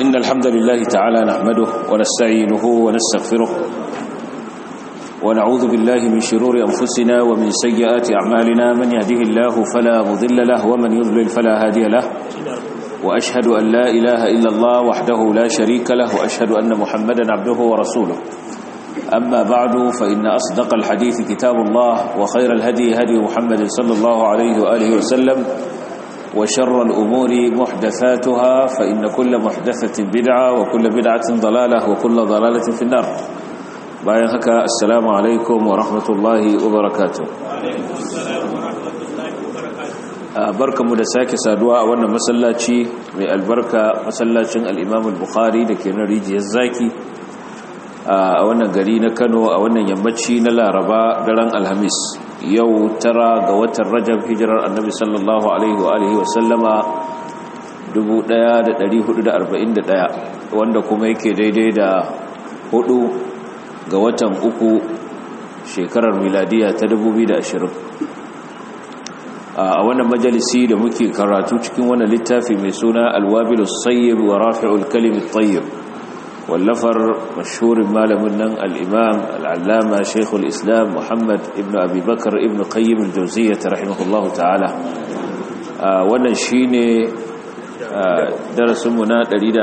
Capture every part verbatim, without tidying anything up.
إن الحمد لله تعالى نحمده ونستعينه ونستغفره ونعوذ بالله من شرور أنفسنا ومن سيئات أعمالنا من يهده الله فلا مضل له ومن يضلل فلا هادي له وأشهد أن لا إله إلا الله وحده لا شريك له وأشهد أن محمدا عبده ورسوله أما بعد فإن أصدق الحديث كتاب الله وخير الهدي هدي محمد صلى الله عليه وآله وسلم وشر الأمور محدثاتها فإن كل محدثة بدعة وكل بدعة ضلالة وكل ضلالة في النار. باين هكا السلام عليكم ورحمة الله وبركاته. بركة مدساكي سادواء وانا مسلاتي من البركة مسلاتي الإمام البخاري لكي نريد يزاكي وانا قرينا كانوا وانا يمتشي نلا ربا دران الهميس yau tara ga watan Rajab hijirar Annabi sallallahu alaihi wa alihi wa sallama dubu ɗaya da ɗari hudu da arba'in da ɗaya wanda kuma yake daidai da hudu ga watan uku shekarar miladiya ta dubu biyu da ashirin. A wannan majalisi da muke karatu cikin wannan littafi mai suna Al-Wabilus Sayyib wa Rafi'ul Kalim At-Tayyib wallafar mashhurin malamin nan al-imam al-allama shaykhul islam Muhammad ibn Abi Bakr ibn Qayyim al-Jawziyyah rahimahullahu ta'ala. Wannan shine darasin mu na ɗari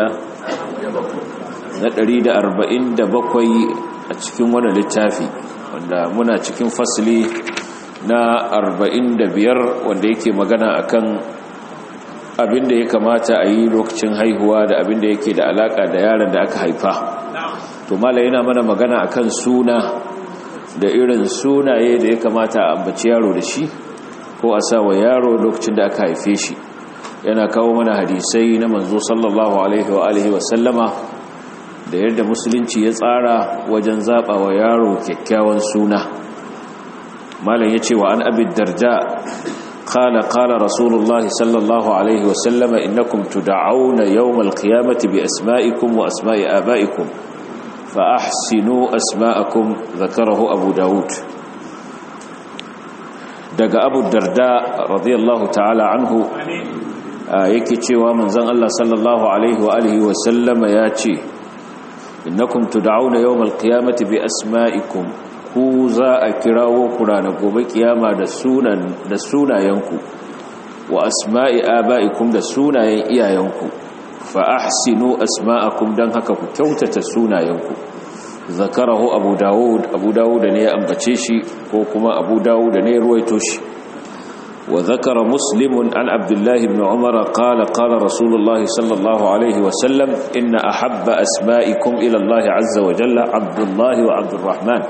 da arba'in da bakwai a cikin wannan littafi wanda muna cikin fasli na arba'in da biyar wanda yake magana akan abinda ya kamata a yi lokacin haihuwa da abinda yake da alaka da yaron da aka haifa. To mala yana mana magana akan suna da irin sunaye da ya kamata a ambaci yaro da shi ko a sa wa yaro lokacin da aka haife shi. Yana kawo mana hadisai na manzo sallallahu alaihi wa alihi wa sallama da yadda musulunci ya tsara wajen zaba wa yaro kyakkyawan suna. Malam yace wa an abi darda قال قال رسول الله صلى الله عليه وسلم إنكم تدعون يوم القيامة بأسمائكم وأسماء آبائكم فأحسنوا أسماءكم ذكره أبو داود. دق أبو الدرداء رضي الله تعالى عنه يكي ومن زن الله صلى الله عليه وآله وسلم ياتي إنكم تدعون يوم القيامة بأسمائكم ku za a kirawo ku ranar gobe kiyama da sunan da sunayenku wa asma'i aba'ikum da sunayen iyayenku fa ahsinu asma'akum dan haka ku kyautata sunayenku. Zakarahu Abu Dawud Abu Dawud ne ya ambace shi ko kuma Abu Dawud ne ya ruwaito shi. Wa zakara Muslim an Abdullah ibn Umar qala qala Rasulullah sallallahu alaihi wa sallam inna ahabba asma'ikum ila Allah azza wa jalla Abdullah wa Abdurrahman.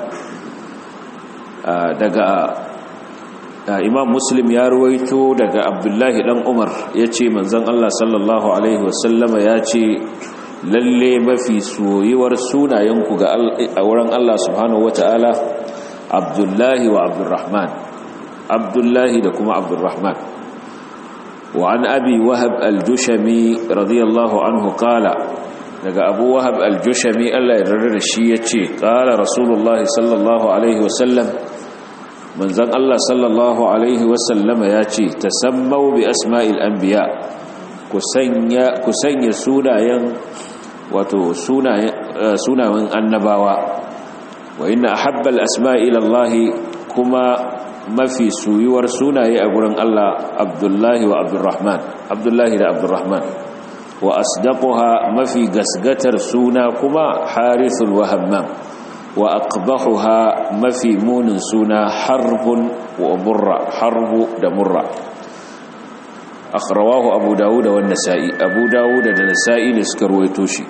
Daga Imam Muslim ya ruwaito daga Abdullahi dan Umar yace manzon Allah sallallahu alaihi wasallama yace lalle mafi soyuwar sunayenku ga a wurin Allah subhanahu wataala Abdullahi wa Abdurrahman. Abdullahi da kuma Abdurrahman. Wa an Abi Wahab al-Jushami radiyallahu anhu qala daga Abu Wahab al-Jushami Allah ya yarda da shi yace qala Rasulullahi sallallahu alaihi wasallam manzan Allah sallallahu alaihi wasallama yace tasammau bi asma'il anbiya ku sanya ku sanya sunayen wato sunayen sunayen annabawa wa inna ahabba al-asma'i ila Allah kuma mafi suyuwar sunaye a gurin Allah Abdullahi wa Abdurrahman Abdullahi da Abdurrahman wa asdaquha mafi gasgatar suna kuma Harithul wa Hammam wa aqbahuha mafi munin suna Harbun wa Murra Harbu da Murra. Akhrawahu Abu Dawud wa Nasa'i Abu Dawud da Nasa'i ne suka ruwaito shi.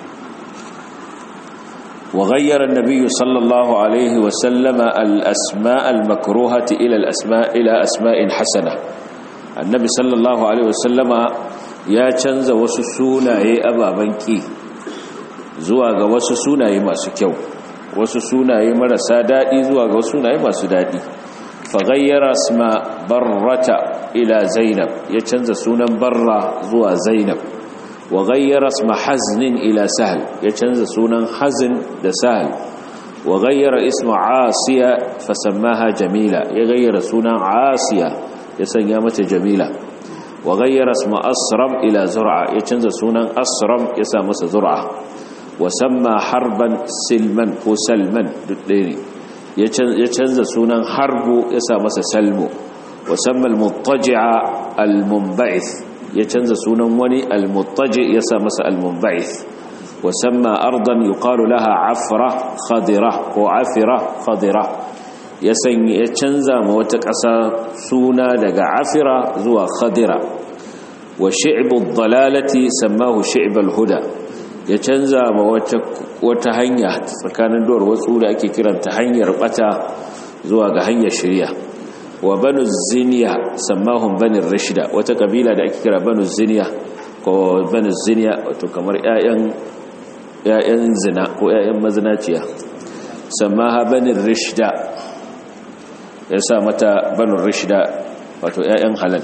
Wa ghayyara an-nabiy sallallahu alaihi wa sallama al-asma' al-makruhati ila al-asma' ila asma'in hasana. Annabi sallallahu alaihi wa sallama ya canza wasu sunaye ababan ki zuwa ga wasu sunaye masu kyau, wasu sunaye marasa dadi zuwa ga wasu sunaye masu dadi. Fa ghayyara isma barrata ila zainab, ya canza sunan barra zuwa zainab. Wa ghayyara isma hazn ila sahl, ya canza sunan hazn da sahl. Wa ghayyara isma asiya fasammaha jamila, ya ghayyara sunan asiya ya sanya mata jamila. wa ghayyara isma asram ila zur'a ya canza sunan asram ya sa masa zur'a wa samma harban silman ko salman duk ɗaya ne ya canza sunan harbu ya sa masa salmu wa samma al-muttaji'a al-munba'ith ya canza sunan wani al-muttaji ya sa masa al-munba'ith wa samma ardan yuqalu laha afra khadira ko afira khadira ya sanya ya canza ma wata ƙasa suna daga afira zuwa khadira wa shi'bu ad-dalalati sammahu shi'b al-huda ya canza ma wata wata hanya tsakanin duwar watsu da ake kiranta hanyar bata zuwa ga hanyar shari'a wa banu ziniya sammahum bani rashida wata kabila da ake kira banu ziniya ko banu ziniya wato kamar ƴaƴan ƴaƴan zina ko ƴaƴan mazinaciya sammaha bani rashida ya sa mata banu rashida wato ƴaƴan halal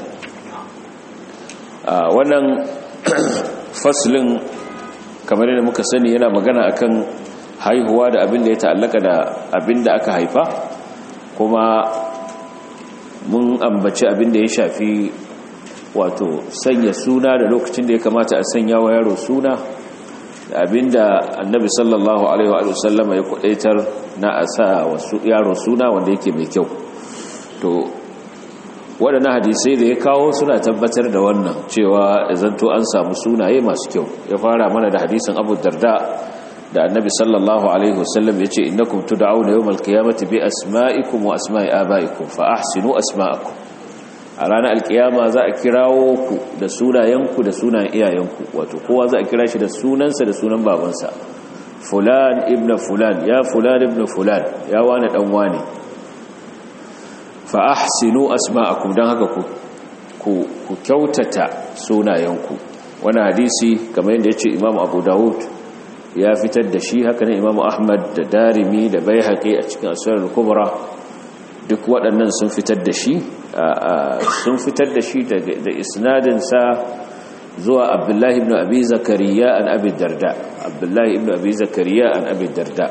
a wannan faslin kamar yadda muka sani yana magana akan haihuwa da abin da ya ta'allaka da abin da aka haifa kuma mun ambaci abin da ya shafi wato sanya suna da lokacin da ya kamata a sanya wa yaro suna da abin da annabi sallallahu alaihi wa sallama ya kudaitar na a sa wa yaro suna wanda yake mai kyau to waɗannan hadisai da ya kawo suna tabbatar da wannan cewa zanto an samu sunaye masu kyau ya fara mana da hadisin Abu Darda da Annabi sallallahu alaihi wasallam yace innakum tud'auna yawmal qiyamati bi asma'ikum wa asma'i abaikum fa ahsinu asma'akum a ranar alkiyama za a kirawo ku da sunayenku da sunayen iyayenku wato kowa za a kira shi da sunansa da sunan babansa fulan ibn fulan ya fulan ibn fulan ya wani dan wani fa ahsinu asma'akum dan haka ku ku ku kyautata sunayenku wannan hadisi kamar yadda yace Imam Abu Dawud ya fitar da shi haka ne Imam Ahmad da Darimi da Baihaqi a cikin As-Sunan al-Kubra duk waɗannan sun fitar da shi sun fitar da shi da isnadin sa zuwa Abdullah ibn Abi Zakariya an Abi Darda Abdullah ibn Abi Zakariya an Abi Darda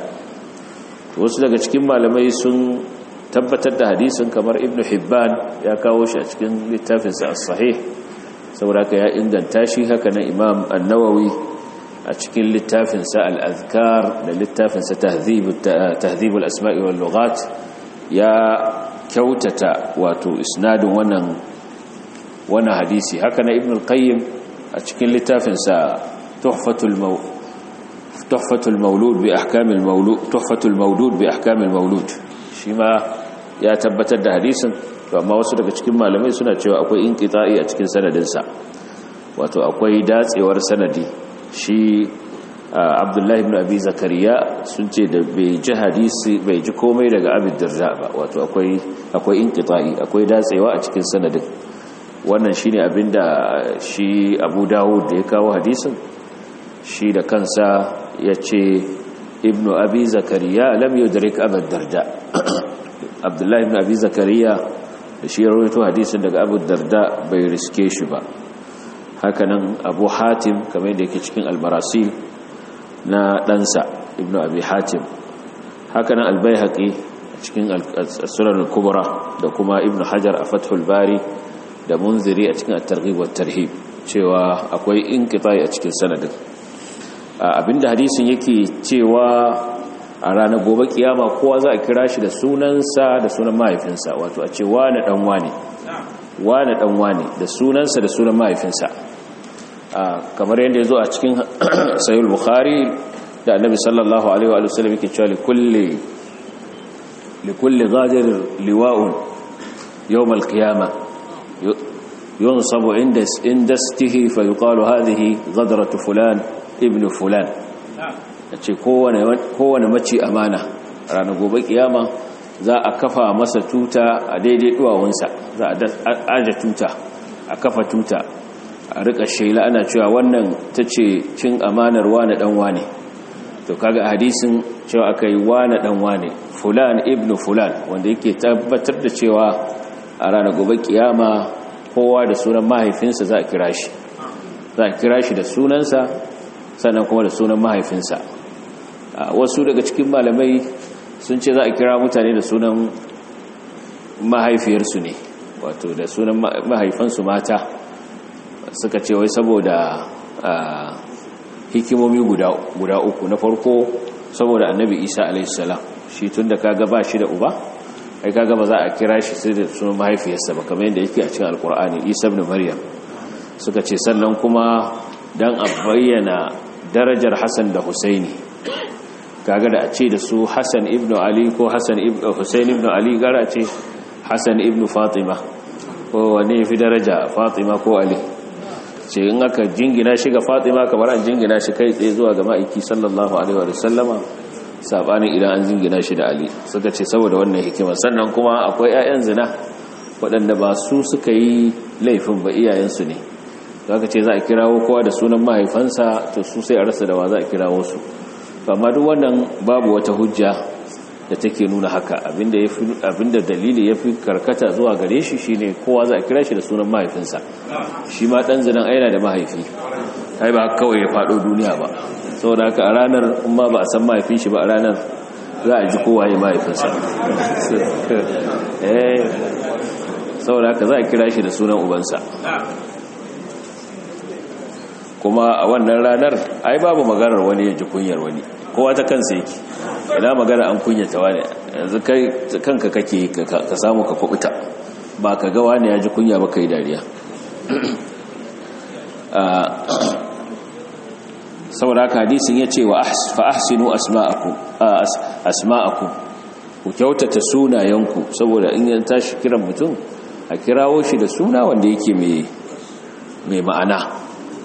wasu daga cikin malamai sun tabbatar da hadisin kamar Ibn Hibban ya kawo shi a cikin littafinsa as-sahih saboda haka ya inganta shi haka nan Imam An-Nawawi a cikin littafinsa al-Azkar da littafinsa Tahdhib Tahdhib al-Asma' wal Lughat ya kyautata wato isnadin wannan wannan hadisi haka nan Ibn al-Qayyim a cikin littafinsa Tuhfatul Maw Tuhfatul Mawlud bi Ahkam al-Mawlud Tuhfatul Mawlud bi Ahkam al-Mawlud shi ma ya tabbatar da hadisin to amma wasu daga cikin malamai suna cewa akwai inqita'i a cikin sanadinsa wato akwai datsewar sanadi shi Abdullah ibn Abi Zakariya sun ce da bai ji hadisi bai ji komai daga Abi Darda ba wato akwai akwai inqita'i akwai datsewa a cikin sanadin wannan shine abinda shi Abu Dawud da ya kawo hadisin shi da kansa yace ibn Abi Zakariya lam yudrik Abi Darda Abdullah ibn Abi Zakariya da shi rawaito hadisin daga Abu Darda bai riske shi ba hakanan Abu Hatim kamar yadda yake cikin al-Marasil na ɗansa ibn Abi Hatim hakanan al-Baihaqi cikin as-Sunan al-Kubra da kuma Ibn Hajar a Fathul Bari da Munziri a cikin at-Targhib wa at-Tarhib cewa akwai inqita'i a cikin sanadin abinda hadisin yake cewa a ranar gobe kiyama kowa za a kira shi da sunansa da sunan mahaifinsa wato a ce wane dan wane wane dan wane da sunansa da sunan mahaifinsa kamar yadda ya zo a cikin sahih bukhari da annabi sallallahu alaihi wa sallam yake cewa likulli likulli ghadir liwa'un yawm al-qiyamah yunsabu inda inda istihi fa yuqalu hadhihi ghadratu fulan ibn fulan ce kowane mace amana ranar gobe kiyama za a kafa masa tuta a daidai duwawunsa za a aje tuta a kafa tuta a rika shela ana cewa wannan ta ce cin amanar wane dan wane to kaga hadisin cewa aka yi wane dan wane fulan ibn fulan wanda yake tabbatar da cewa a ranar gobe kiyama kowa da sunan mahaifinsa za a kira shi za a kira shi da sunansa sannan kuma da sunan mahaifinsa wasu daga cikin malamai sun ce za a kira mutane da sunan mahaifiyarsu ne wato da sunan mahaifansu mata suka ce wai saboda hikimomi guda guda uku. Na farko saboda annabi Isa alaihi salam shi tunda kaga ba shi da uba, ai kaga ba za a kira shi sai da sunan mahaifiyarsa ba kamar yadda yake a cikin alkur'ani Isa ibn Maryam. Suka ce sannan kuma dan a bayyana darajar Hassan da Husaini, kaga da a ce da su Hassan ibn Ali ko Hassan ibn Husain ibn Ali, gara ce Hassan ibn Fatima, ko wane fi daraja, Fatima ko Ali? Ce in aka jingina shi ga Fatima kamar an jingina shi kai tsaye zuwa ga ma'aiki sallallahu alaihi wa sallama, sabanin idan an jingina shi da Ali. Suka ce saboda wannan hikima. Sannan kuma akwai ƴaƴan zina waɗanda ba su suka yi laifin ba, iyayensu ne. Zaka ce za a kirawo kowa da sunan mahaifansa, to su sai a rasa da wa za a kirawo su. Amma duk wannan babu wata hujja da take nuna haka. Abinda yafi abinda dalili yafi karkata zuwa gare shi shine kowa za a kira shi da sunan mahaifinsa. Shi ma dan zinan aina da mahaifi, ai ba kawai ya fado duniya ba. Saboda haka a ranar in ma ba a san mahaifin shi ba, a ranar za a ji kowa ya mahaifinsa. eh saboda haka za a kira shi da sunan ubansa. Kuma a wannan ranar ai babu maganar wani ya ji kunyar wani, kowa ta kansa yake. Ina magana an kunyata wani, yanzu kai kanka kake ka samu ka kubuta, ba ka ga wani ya ji kunya ba kai dariya. Saboda haka hadisin ya ce wa fa ahsinu asma'akum asma'akum, ku kyautata sunayenku, saboda in yan tashi kiran mutum a kirawo shi da suna wanda yake mai mai ma'ana.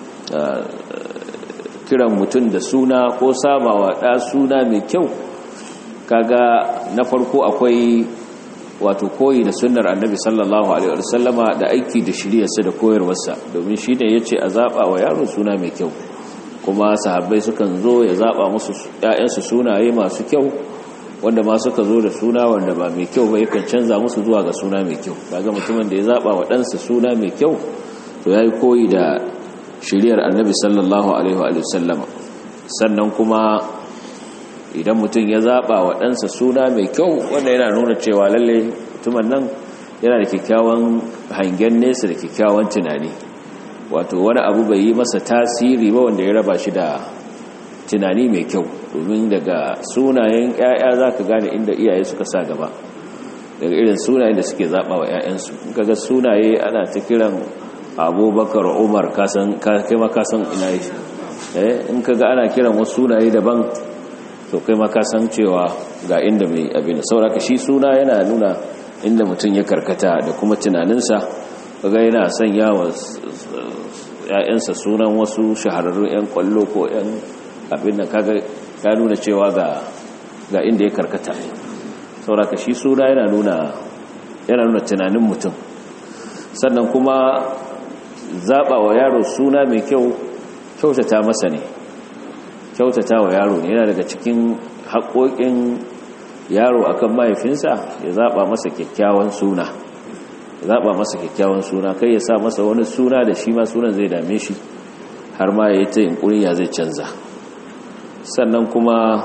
Kiran mutum da suna ko samawa da suna mai kyau, kaga na farko akwai wato koyi da sunnar annabi sallallahu alaihi wasallama da aiki da shiriyarsa da koyarwarsa, domin shi ne yace a zaba wa yaro suna mai kyau. Kuma sahabbai sukan zo ya zaba musu ƴaƴansu sunaye masu kyau, wanda ma suka zo da suna wanda ba mai kyau ba yakan canza musu zuwa ga suna mai kyau. Kaga mutumin da ya zaba wa ɗansa suna mai kyau to yayi koyi da shiriyar annabi sallallahu alaihi wa sallama. Sannan kuma idan mutum ya zaba wa ɗansa suna mai kyau, wanda yana nuna cewa lalle mutumin nan yana da kyakkyawan hangen nesa da kyakkyawan tunani, wato wani abu bai yi masa tasiri ba wanda ya raba shi da tunani mai kyau. Domin daga sunayen ƴaƴa zaka gane inda iyaye suka sa gaba, daga irin sunayen da suke zaba wa ƴaƴansu. Kaga sunaye ana ta kiran Abubakar, Umar, kasan kai ma kasan ina yi. eh in kaga ana kiran wasu sunaye daban, to kai ma kasan cewa ga inda mai abin. Saboda shi suna yana nuna inda mutum ya karkata da kuma tunaninsa. Kaga yana sanya wa ƴaƴansa sunan wasu shahararrun ƴan kwallo ko ƴan abin da kaga ya nuna cewa ga ga inda ya karkata. Saboda shi suna yana nuna yana nuna tunanin mutum. Sannan kuma zaba wa yaro suna mai kyau kyautata masa ne, kyautata wa yaro ne. Yana daga cikin haƙoƙin yaro akan mahaifinsa ya zaba masa kyakkyawan suna, ya zaba masa kyakkyawan suna, kai ya sa masa wani suna da shi ma sunan zai dame shi har ma yayi ta yunkurin ya zai canza. Sannan kuma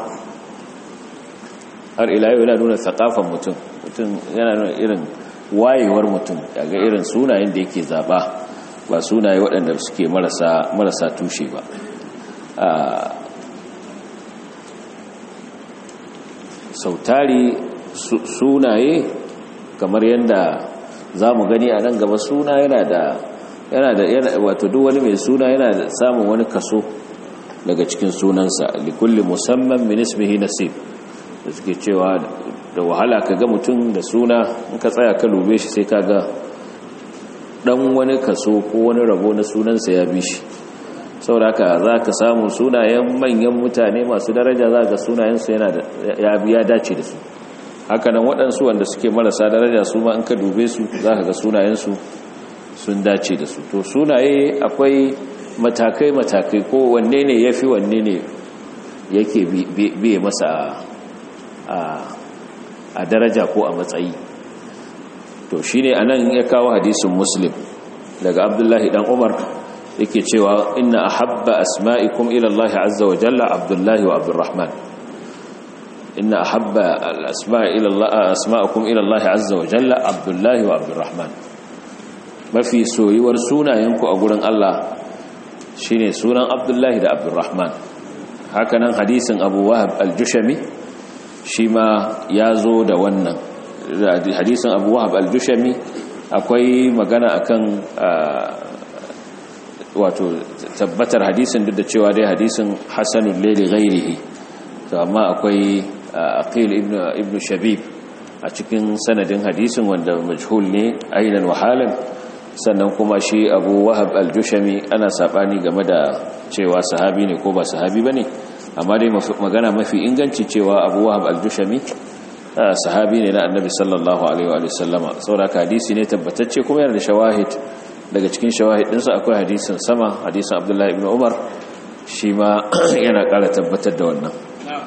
har ila yau yana nuna thaqafan mutum, mutum yana nuna irin wayewar mutum, daga irin sunayen da yake zaba, ba sunaye waɗanda suke marasa marasa tushe ba. Sautari sunaye kamar yadda za mu gani a nan gaba, suna yana da yana da wato duk wani mai suna yana da samun wani kaso daga cikin sunansa. likulli musamman min ismihi nasib, da suke cewa da wahala kaga mutum da suna in ka tsaya ka lube shi sai kaga dan wani kaso ko wani rabo na sunansa ya bi shi. Saboda haka za ka samu sunayen manyan mutane masu daraja, za ka sunayensu yana da ya biya dace da su. Haka nan waɗansu wanda suke marasa daraja su ma in ka dube su za ka ga sunayensu sun dace da su. To sunaye akwai matakai-matakai, ko wanne ne ya fi wanne ne yake biye masa a daraja ko a matsayi. To shi ne a nan ya kawo hadisin Muslim daga Abdullahi dan Umar, yake cewa inna ahabba asma'ikum ila Allah azza wa jalla Abdullahi wa Abdurrahman. inna ahabba al-asma'i ila Allah asma'ukum ila Allah azza wa jalla Abdullahi wa Abdurrahman. mafi soyuwar sunayenku a gurin Allah shine sunan Abdullahi da Abdurrahman. Hakanan hadisin Abu Wahab al-Jushami shi ma ya zo da wannan hadisin Abu Wahab al-Jushami akwai magana akan wato tabbatar hadisin duk da cewa dai hadisin hasanul li ghairihi, to amma akwai Aqil ibn ibn Shabib a cikin sanadin hadisin wanda majhul ne ainan wa halan. Sannan kuma shi Abu Wahab al-Jushami ana sabani game da cewa sahabi ne ko ba sahabi bane, amma dai magana mafi inganci cewa Abu Wahab al-Jushami sahabi ne na Annabi sallallahu alaihi wa sallama. saboda hadisi ne tabbatacce kuma yana da shawahid. Daga cikin shawahid ɗinsa akwai hadisin sama, hadisin Abdullah ibn Umar, shi ma yana ƙara tabbatar da wannan.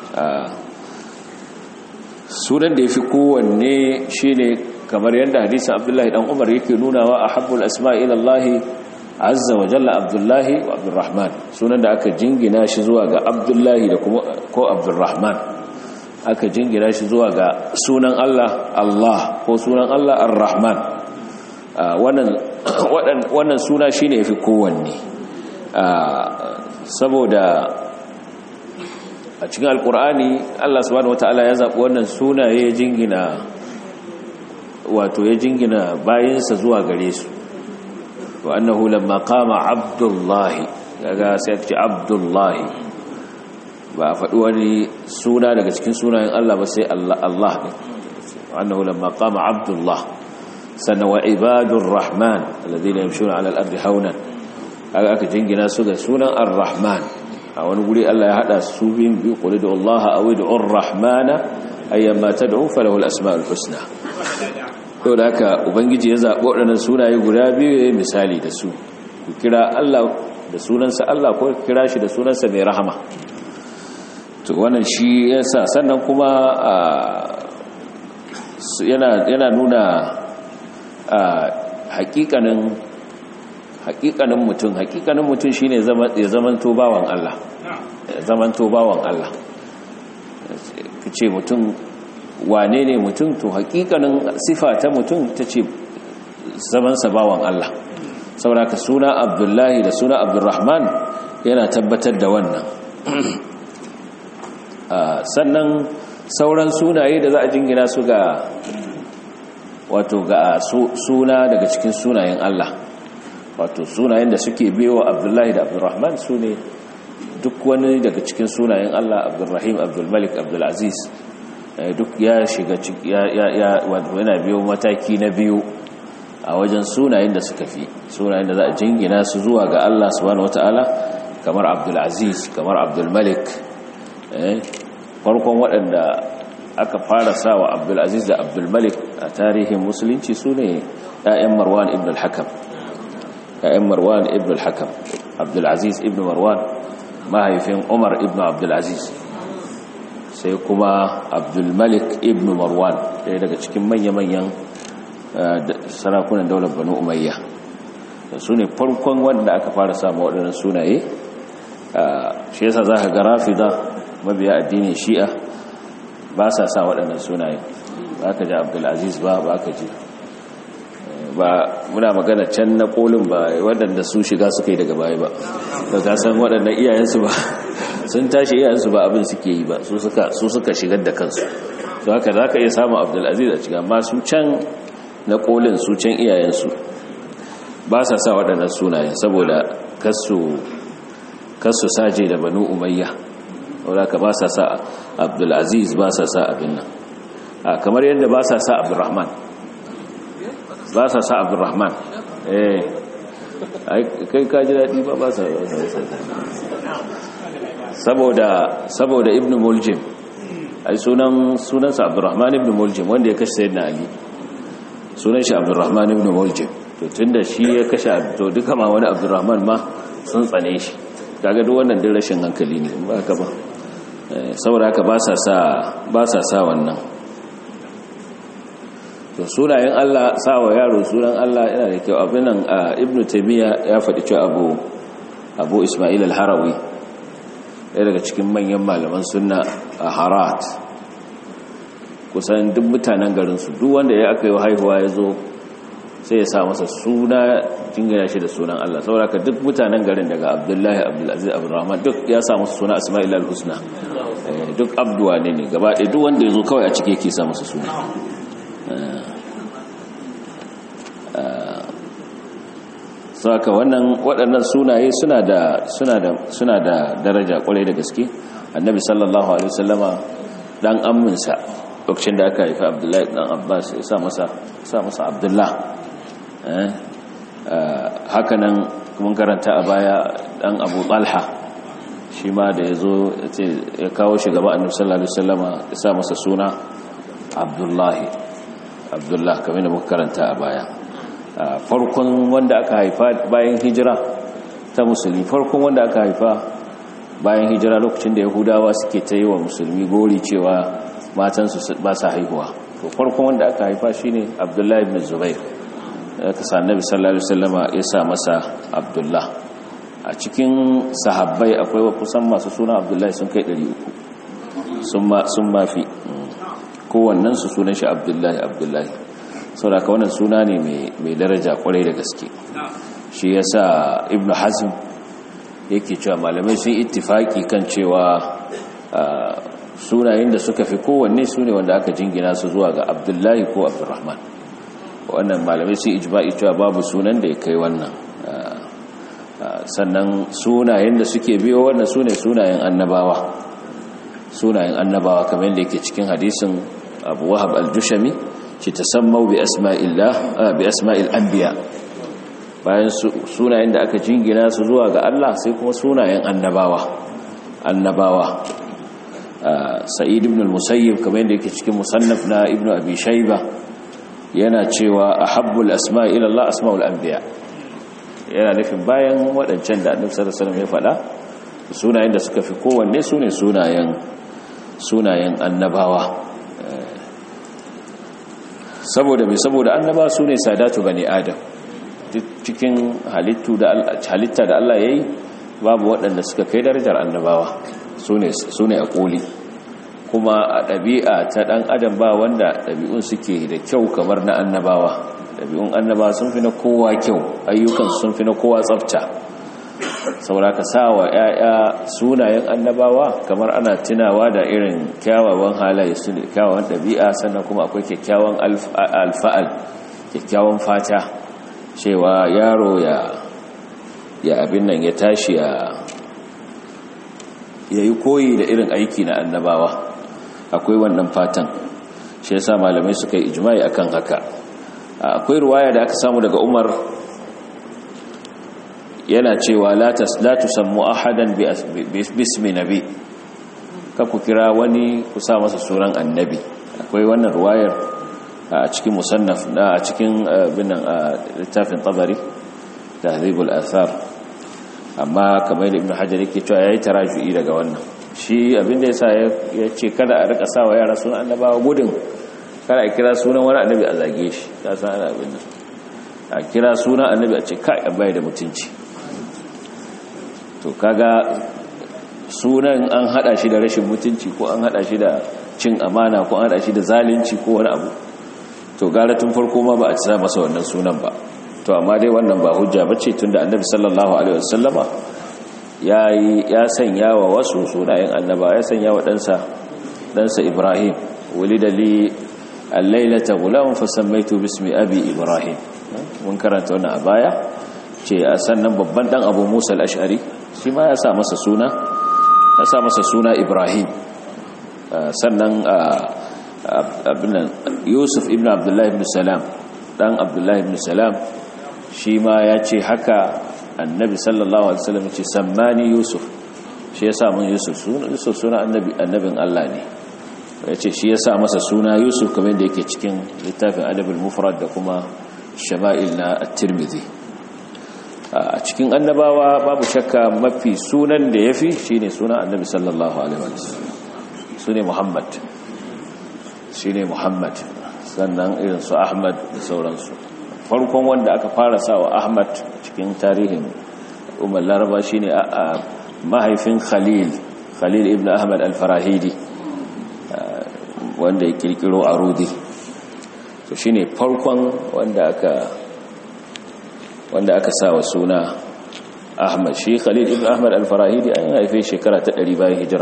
Sunan da yafi kowanne shine kamar yadda hadisin Abdullah dan Umar yake nunawa, ahabbul asma'i ila Allah azza wa jalla Abdullahi wa Abdurrahman. Sunan da aka jingina shi zuwa ga Abdullahi da kuma ko Abdurrahman, aka jingina shi zuwa ga sunan Allah Allah ko sunan Allah Ar-Rahman. Wannan wannan suna shine yafi kowanne, saboda a cikin alkur'ani Allah subhanahu wataala ya zabi wannan sunaye ya jingina wato ya jingina bayinsa zuwa gare su. wa annahu lamma qama Abdullahi, kaga sai ce Abdullahi, ba a faɗi wani suna daga cikin sunayen Allah ba sai Allah Allah ne. wa annahu lamma qama Abdullah. sannan wa ibadur rahman alladhina yamshuna ala al-ardi hawnan, kaga aka jingina su ga sunan ar-rahman. a wani guri Allah ya hada su bin bi qul du Allah aw du ar-rahmana ayyama tad'u falahu al-asma'ul husna. to da haka ubangiji ya zabo wadannan sunaye guda biyu yayin misali da su, ku kira Allah da sunansa Allah ko kira shi da sunansa mai rahama. to wannan shi yasa. sannan kuma yana yana nuna hakikanin hakikanin mutum hakikanin mutum shine zama ya zamanto bawan Allah, ya zamanto bawan Allah. kace mutum wane ne mutum, to hakikanin sifa ta mutum tace zaman sa bawan Allah. saboda ka suna Abdullahi da suna Abdurrahman yana tabbatar da wannan. sannan sauran sunaye da za a jingina su ga wato ga suna daga cikin sunayen Allah, wato sunayen da suke biyo Abdullahi da Abdurrahman su ne duk wani daga cikin sunayen Allah, Abdurrahim, Abdulmalik, Abdulaziz, duk ya shiga yana biyo mataki na biyu a wajen sunayen da suka fi sunayen da za a jingina su zuwa ga Allah subhanahu wataala, kamar Abdulaziz, kamar Abdulmalik. farkon waɗanda aka fara sawa Abdulaziz da Abdulmalik a tarihin musulunci su ne ‘ya'yan Marwan ibn al-Hakam. ‘ya'yan Marwan ibn al-Hakam, Abdulaziz ibn Marwan, mahaifin Umar ibn Abdulaziz, sai kuma Abdulmalik ibn Marwan, ɗaya daga cikin manya-manyan sarakunan daular Banu Umayya. su ne farkon wanda aka fara samu waɗannan sunaye. shi yasa za ka ga Rafida, mabiya addinin Shi'a, ba sa sa waɗannan sunaye. ba ka ji Abdulaziz ba, ba ka ji ba, muna magana can na kolin ba waɗanda su shiga suka yi daga baya ba, da ka san waɗannan iyayensu ba sun tashi iyayensu ba abin suke yi ba, su suka shigar da kansu. to haka za ka iya samun Abdulaziz a cikin, amma su can na kolin, su can iyayensu ba sa sa waɗannan sunayen saboda kasu saje da Banu Umayya. wadda ka ba sa sa Abdulaziz, ba sa sa abin nan, kamar yadda ba sa sa Abdurrahman, ba sa sa Abdurrahman. eh kai ka ji daɗi ba ba sa saboda saboda Ibn Muljim, ai sunan sunansa Abdurrahman ibn Muljim, wanda ya kashe Sayyidina Ali, sunan shi Abdurrahman ibn Muljim. to tunda shi ya kashe, to duka ma wani Abdurrahman ma sun tsane shi. kaga duk wannan din rashin hankali ne, ba haka ba. saboda haka ba sa sa ba sa sa wannan. to sunayen Allah, sawa yaro sunan Allah yana da kyau. abin nan Ibn Taymiyyah ya faɗi cewa Abu Abu Ismail al-Harawi, ɗaya daga cikin manyan malaman sunna a Harat, kusan duk mutanen garin su, duk wanda ya aka yi haihuwa ya zo sai ya sa masa suna jingina shi da sunan Allah saboda ka duk mutanen garin daga Abdullahi Abdulaziz Abdurrahman duk ya sa masa suna Asma'ul Husna duk abduwa ne ne gaba ɗaya duk wanda ya zo kawai a cike yake sa masa suna saka wannan waɗannan sunaye suna da suna da suna da daraja kwarai da gaske annabi sallallahu alaihi wasallama dan amminsa lokacin da aka haifi Abdullahi dan Abbas ya sa masa sa masa Abdullah eh hakanan mun karanta a baya dan Abu Talha shi ma da yazo ya kawo shi gaba annabi sallallahu alaihi wasallama ya sa masa suna Abdullahi Abdullah kamar da muka karanta a baya farkon wanda aka haifa bayan hijira ta musulmi farkon wanda aka haifa bayan hijira lokacin da yahudawa suke ta yi wa musulmi gori cewa matansu ba sa haihuwa to farkon wanda aka haifa shine Abdullahi ibn Zubair aka sa Annabi sallallahu alaihi wasallama ya sa masa Abdullah a cikin sahabbai akwai kusan masu suna Abdullahi sun kai ɗari uku sun ma sun mafi kowannen su sunan shi Abdullahi Abdullahi saboda ka wannan suna ne mai daraja kwarai da gaske shi yasa Ibn Hazm yake cewa malamai sun ittifaki kan cewa sunayen da suka fi kowanne sune wanda aka jingina su zuwa ga Abdullahi ko Abdurrahman wannan malamai sun ijma'i cewa babu sunan da ya kai wannan sannan sunayen da suke biyo wannan sune sunayen annabawa sunayen annabawa kamar yadda yake cikin hadisin Abu Wahab al-Jushami ci tasammau bi asma'illah bi asma'il anbiya bayan sunayen da aka jingina su zuwa ga Allah sai kuma sunayen annabawa annabawa Sa'id ibn al-Musayyib kamar yadda yake cikin musannaf na Ibn Abi Shayba yana cewa ahabbul asma'i ila Allah asma'ul anbiya yana nufin bayan wadancan da Annabi sallallahu alaihi wasallam ya faɗa sunayen da suka fi kowanne sune sunayen sunayen annabawa saboda mai saboda annaba su ne sadatu bani adam cikin halittu da halitta da Allah yayi babu waɗanda suka kai darajar annabawa su ne su ne a koli kuma a ɗabi'a ta ɗan adam ba wanda ɗabi'un suke da kyau kamar na annabawa ɗabi'un annabawa sun fi na kowa kyau ayyukan sun fi na kowa tsafta saboda ka sa wa ‘ya'ya sunayen annabawa kamar ana tunawa da irin kyawawan halaye su ne kyawawan ɗabi'a sannan kuma akwai kyakkyawan alfa'al kyakkyawan fata cewa yaro ya ya abin nan ya tashi ya yi koyi da irin aiki na annabawa akwai wannan fatan shi yasa malamai suka yi ijma'i akan haka akwai ruwaya da aka samu daga Umar yana cewa la tusammu ahadan bismi nabi ka ku kira wani ku sa masa sunan annabi akwai wannan ruwayar a cikin musannaf na a cikin binan littafin tabari tahdhibul athar amma kamar Ibn Hajar yake cewa yayi taraju'i daga wannan shi abinda yasa ya ce kada a rika sawa yara sunan annabawa gudun kada a kira sunan wani annabi a zage shi ka san ana abin a kira sunan annabi a ce kai bai da mutunci to kaga sunan an hada shi da rashin mutunci ko an hada shi da cin amana ko an hada shi da zalunci ko wani abu to gara tun farko ma ba a tsaya masa wannan sunan ba to amma dai wannan ba hujja bace tunda annabi sallallahu alaihi wasallama yayi ya sanya wa wasu sunayen annaba ya sanya wa dansa dansa Ibrahim walida li al-lailata ghulam fasammaitu bismi abi Ibrahim mun karanta wannan a baya ce a sannan babban dan Abu Musa al-Ash'ari shi ma ya sa masa suna ya sa masa suna Ibrahim sannan abinan Yusuf ibn Abdullah ibn Salam dan Abdullah ibn Salam shi ma ya ce haka annabi sallallahu alaihi wasallam ce sammani Yusuf shi ya sa mun Yusuf suna Yusuf suna annabi annabin Allah ne ya ce shi ya sa masa suna Yusuf kamar da yake cikin littafin Adabul Mufrad da kuma Shama'il na At-Tirmidhi a cikin annabawa babu shakka mafi sunan da yafi shine sunan annabi sallallahu alaihi wasallam sune Muhammad shine Muhammad sannan irin su Ahmad da sauransu farkon wanda aka fara sawa Ahmad cikin tarihin umar Laraba shine a mahaifin Khalil Khalil ibn Ahmad al-Farahidi wanda ya kirkiro Arudi to shine farkon wanda aka wanda aka sa wa suna Ahmad. Shi Khalil ibn Ahmad al-Farahidi an haife shekara ta ɗari bayan hijira,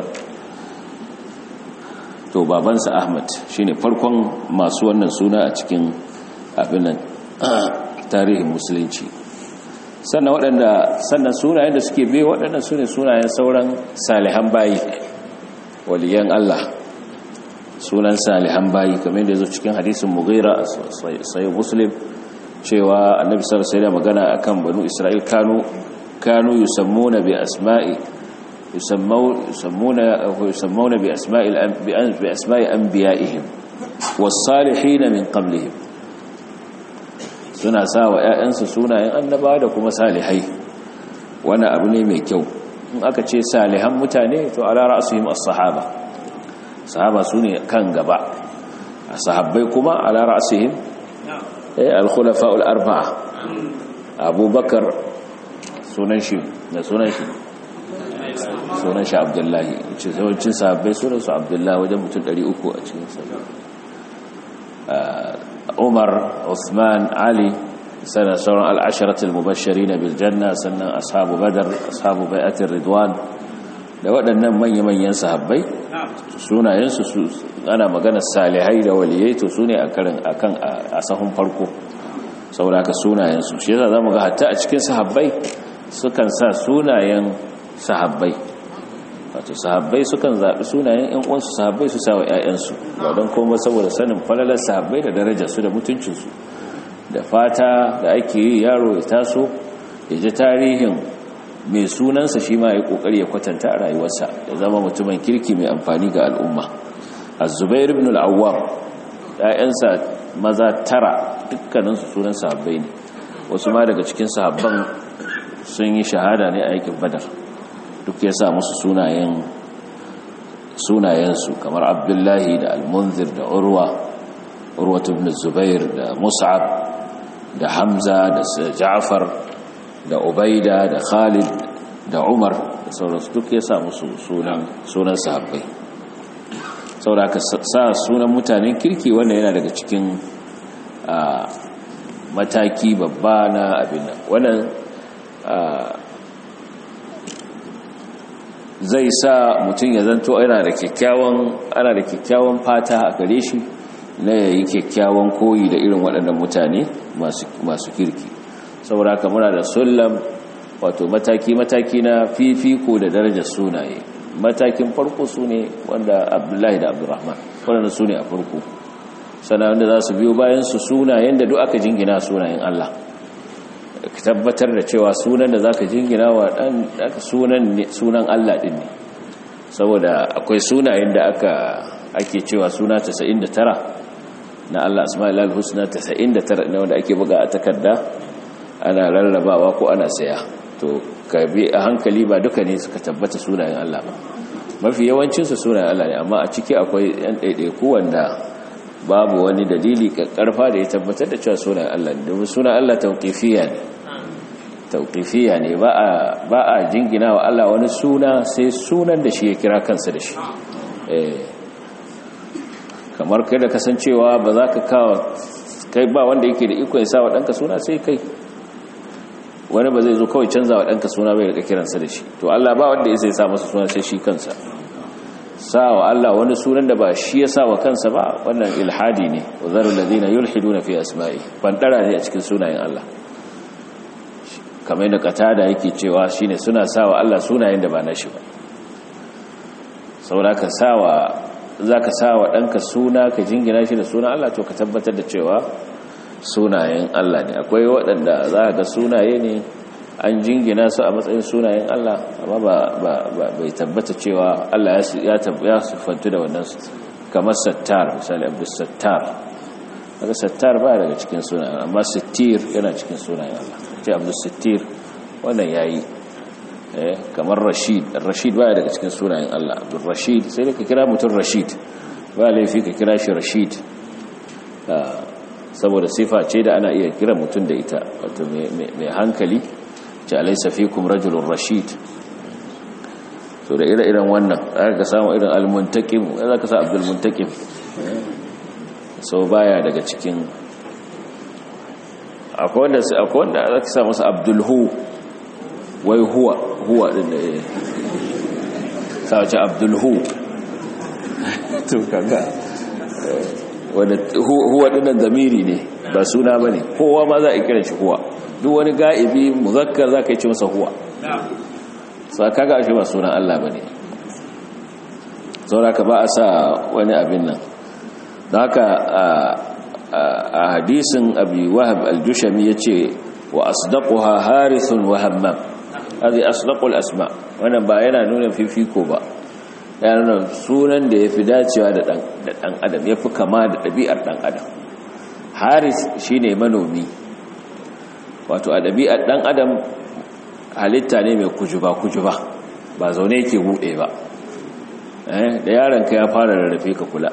to babansa Ahmad shine farkon masu wannan suna a cikin abin tarihin musulunci. Sannan waɗanda sannan sunayen da suke bai waɗannan su ne sunayen sauran salihan bayi, waliyan Allah, sunan salihan bayi kamar yadda yazo cikin hadisin Mughira sai Muslim cewa Annabi sallallahu alaihi wasallam magana akan banu Isra'il kanu kanu yusammuna bi asma'i yusammuna yusammuna yusammuna bi asma'i bi asma'i anbiya'ihim was-salihin min qablihim, suna sa wa ‘ya'yansu sunayen annaba da kuma salihai. Wani abu ne mai kyau. In aka ce salihan mutane to ala ra'asihim as-sahaba, sahaba su ne kan gaba, a sahabbai kuma ala ra'asihim al-khulafa'ul arba'a. Abubakar sunan shi da sunan shi sunan shi Abdullahi, ce yawancin sahabbai sunan su Abdullahi, wajen mutum ɗari uku a cikin sahabbai. Umar, Uthman, Ali, sannan sauran al'asharatul mubashirin bil janna, sannan ashabu Badar, ashabu bai'atir Ridwan, da waɗannan manya-manyan sahabbai sunayensu su ana magana salihai da waliyai to su ne akan akan a sahun farko, saboda haka sunayensu shi yasa zamu ga hatta a cikin sahabbai sukan sa sunayen sahabbai, wato sahabbai sukan zaɓi sunayen ‘yan uwansu sahabbai su sawa ‘ya'yansu, ba don kuma saboda sanin falalar sahabbai da darajarsu da mutuncinsu, da fata da ake yi yaro ya taso ya ji tarihin mai sunansa shi ma ya ƙoƙari ya kwatanta a rayuwarsa, ya zama mutumin kirki mai amfani ga al'umma. Az-Zubair ibn al-Awwam, ‘ya'yansa maza tara dukkaninsu sunan sahabbai ne, wasu ma daga cikin sahabban sun yi shahada ne a yakin Badar, duk ya sa musu sunayen sunayensu kamar Abdullahi da Al-Munzir da Urwa, Urwa ibn Zubair da Mus'ab da Hamza da Ja'far da Ubaida da Khalid da Umar da sauransu, duk ya sa musu sunan sunan sahabbai. Saboda ka sa sunan mutanen kirki wanda yana daga cikin mataki babba na abin nan. Wannan zai sa mutum ya zanto ana da kyakkyawan ana da kyakkyawan fata a gare shi na yayi kyakkyawan koyi da irin waɗannan mutane masu masu kirki. Saboda haka muna da sullam, wato mataki mataki na fifiko da darajar sunaye. Matakin farko sune wanda Abdullahi da Abdurrahman, wannan sune a farko, sannan wanda za su biyo bayan su sunayen da duk aka jingina sunayen Allah, ka tabbatar da cewa sunan da zaka jingina wa dan sunan sunan Allah din ne, saboda akwai sunayen da aka ake cewa suna casa'in da tara na Allah, asma'ul husna casa'in da tara ne wanda ake buga a takarda ana rarrabawa ko ana saya. To ka bi a hankali, ba duka ne suka tabbata sunayen Allah ba, mafi yawancin su sunayen Allah ne, amma a ciki akwai yan ɗaiɗaiku wanda babu wani dalili karfa da ya tabbatar da cewa sunan Allah ne, domin sunan Allah tauqifiyya ne tauqifiyya ne ba a ba a jingina wa Allah wani suna sai sunan da shi ya kira kansa da shi. eh kamar kai da kasancewa ba za ka kawo kai ba wanda yake da iko ya sa wa danka suna sai kai, wani ba zai zo kawai canza wa danka suna bai rika kiransa da shi. To Allah ba wanda ya sai sa masa suna sai shi kansa. sawa Allah wani sunan da ba shi ya sawa kansa ba, wannan ilhadi ne. wa zarul ladina yulhiduna fi asma'i, bandara ne a cikin sunayen Allah. kamar da Qatada yake cewa shine suna sawa Allah sunayen da ba nashi ba. saboda ka sawa zaka sawa danka suna ka jingina shi da sunan Allah, to ka tabbatar da cewa sunayen Allah ne. akwai waɗanda za ka ga sunaye ne an jingina su a matsayin sunayen Allah, amma ba bai tabbata cewa Allah ya ya sifantu da wannan, kamar Sattar, misali Abdus Sattar. daga Sattar ba daga cikin sunayen, amma Sittir yana cikin sunayen Allah. ce Abdus Sittir wannan yayi. eh kamar Rashid, Rashid ba daga cikin sunayen Allah. Abdul Rashid sai ka kira mutum Rashid, ba laifi ka kira shi Rashid, saboda sifa ce da ana iya kira mutum da ita, wato mai hankali, ce alaysa fikum rajulun rashid. so da ire-iren wannan aka samu irin al-muntaqim, aka sa Abdul Muntaqim, so baya daga cikin akwai wanda akwai wanda aka sa masa Abdulhu wai huwa huwa din da sa wace Abdulhu to kaga wanda huwa din zamiri ne ba suna bane kowa ma za a kira shi huwa duk wani ga'ibi muzakkar za ka yi ce masa huwa sa kaga shi ba sunan Allah bane saboda ka ba a sa wani abin nan don haka a hadisin abi wahab al-jushami yace wa asdaquha harithun wa hammam hadi asdaqul asma wannan ba yana nuna fifiko ba yana nuna sunan da yafi dacewa da dan da dan adam yafi kama da dabi'ar dan adam haris shine manomi wato a dabi'ar dan adam halitta ne mai kujuba kujuba ba zaune yake bude ba eh da yaron ka ya fara rarrafe ka kula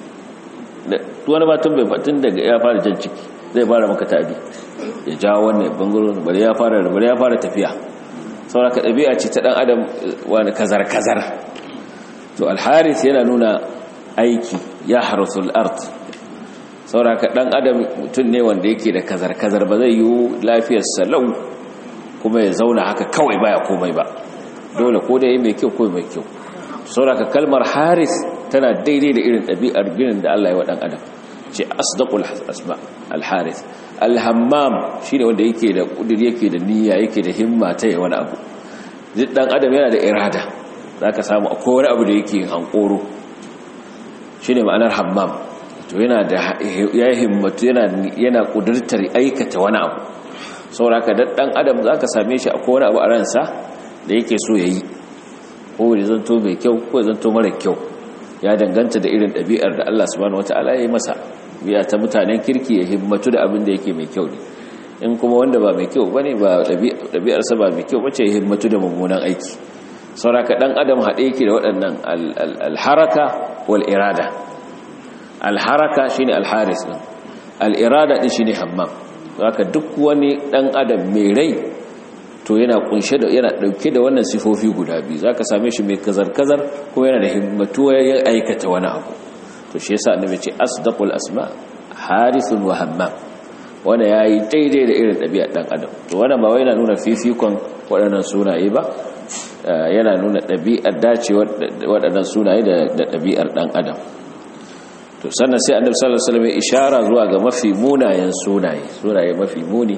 wani batun bai fatun daga ya fara jan ciki zai fara maka tabi ya jawo wannan bangaren bari ya fara bari ya fara tafiya saboda dabi'a ce ta dan adam wani kazar kazar to al-harith yana nuna aiki ya harasul ard saboda dan adam mutun ne wanda yake da kazar kazar ba zai yi lafiyar salau kuma ya zauna haka kawai baya komai ba dole ko da yayi mai kyau ko mai kyau saboda kalmar harith tana daidai da irin ɗabi'ar ginin da Allah ya wa ɗan adam ce asdaqul asma al-harith al-hammam shine wanda yake da kudiri yake da niyya yake da himma ta yi wani abu duk ɗan adam yana da irada zaka samu akwai wani abu da yake hankoro shine ma'anar hammam to yana da ya himmatu yana yana kudirtar aikata wani abu saboda ka dan adam zaka same shi akwai wani abu a ransa da yake so yayi ko ya zanto mai kyau ko ya zanto mara kyau ya danganta da irin ɗabi'ar da Allah subhanahu wataala ya yi masa biya ta mutanen kirki ya himmatu da abin da yake mai kyau ne in kuma wanda ba mai kyau bane ba ɗabi'arsa ba mai kyau bace ya himmatu da mummunan aiki sauraka dan adam haɗe yake da waɗannan al-haraka wal irada al-haraka shine al-haris din al-irada din shine hammam haka duk wani dan adam mai rai to yana kunshe da yana dauke da wannan sifofi guda biyu zaka same shi mai kazar-kazar kuma yana da himmatuwa ya aikata wani abu to shi yasa annabi ce asdaqul asma harithun wa hammam wanda yayi daidai da irin ɗabi'ar dan adam to wannan ba wai yana nuna fifikon waɗannan sunaye ba yana nuna ɗabi'ar dacewar waɗannan sunaye da ɗabi'ar dan adam to sannan sai annabi sallallahu alaihi wasallam ya ishara zuwa ga mafi munayen sunaye sunaye mafi muni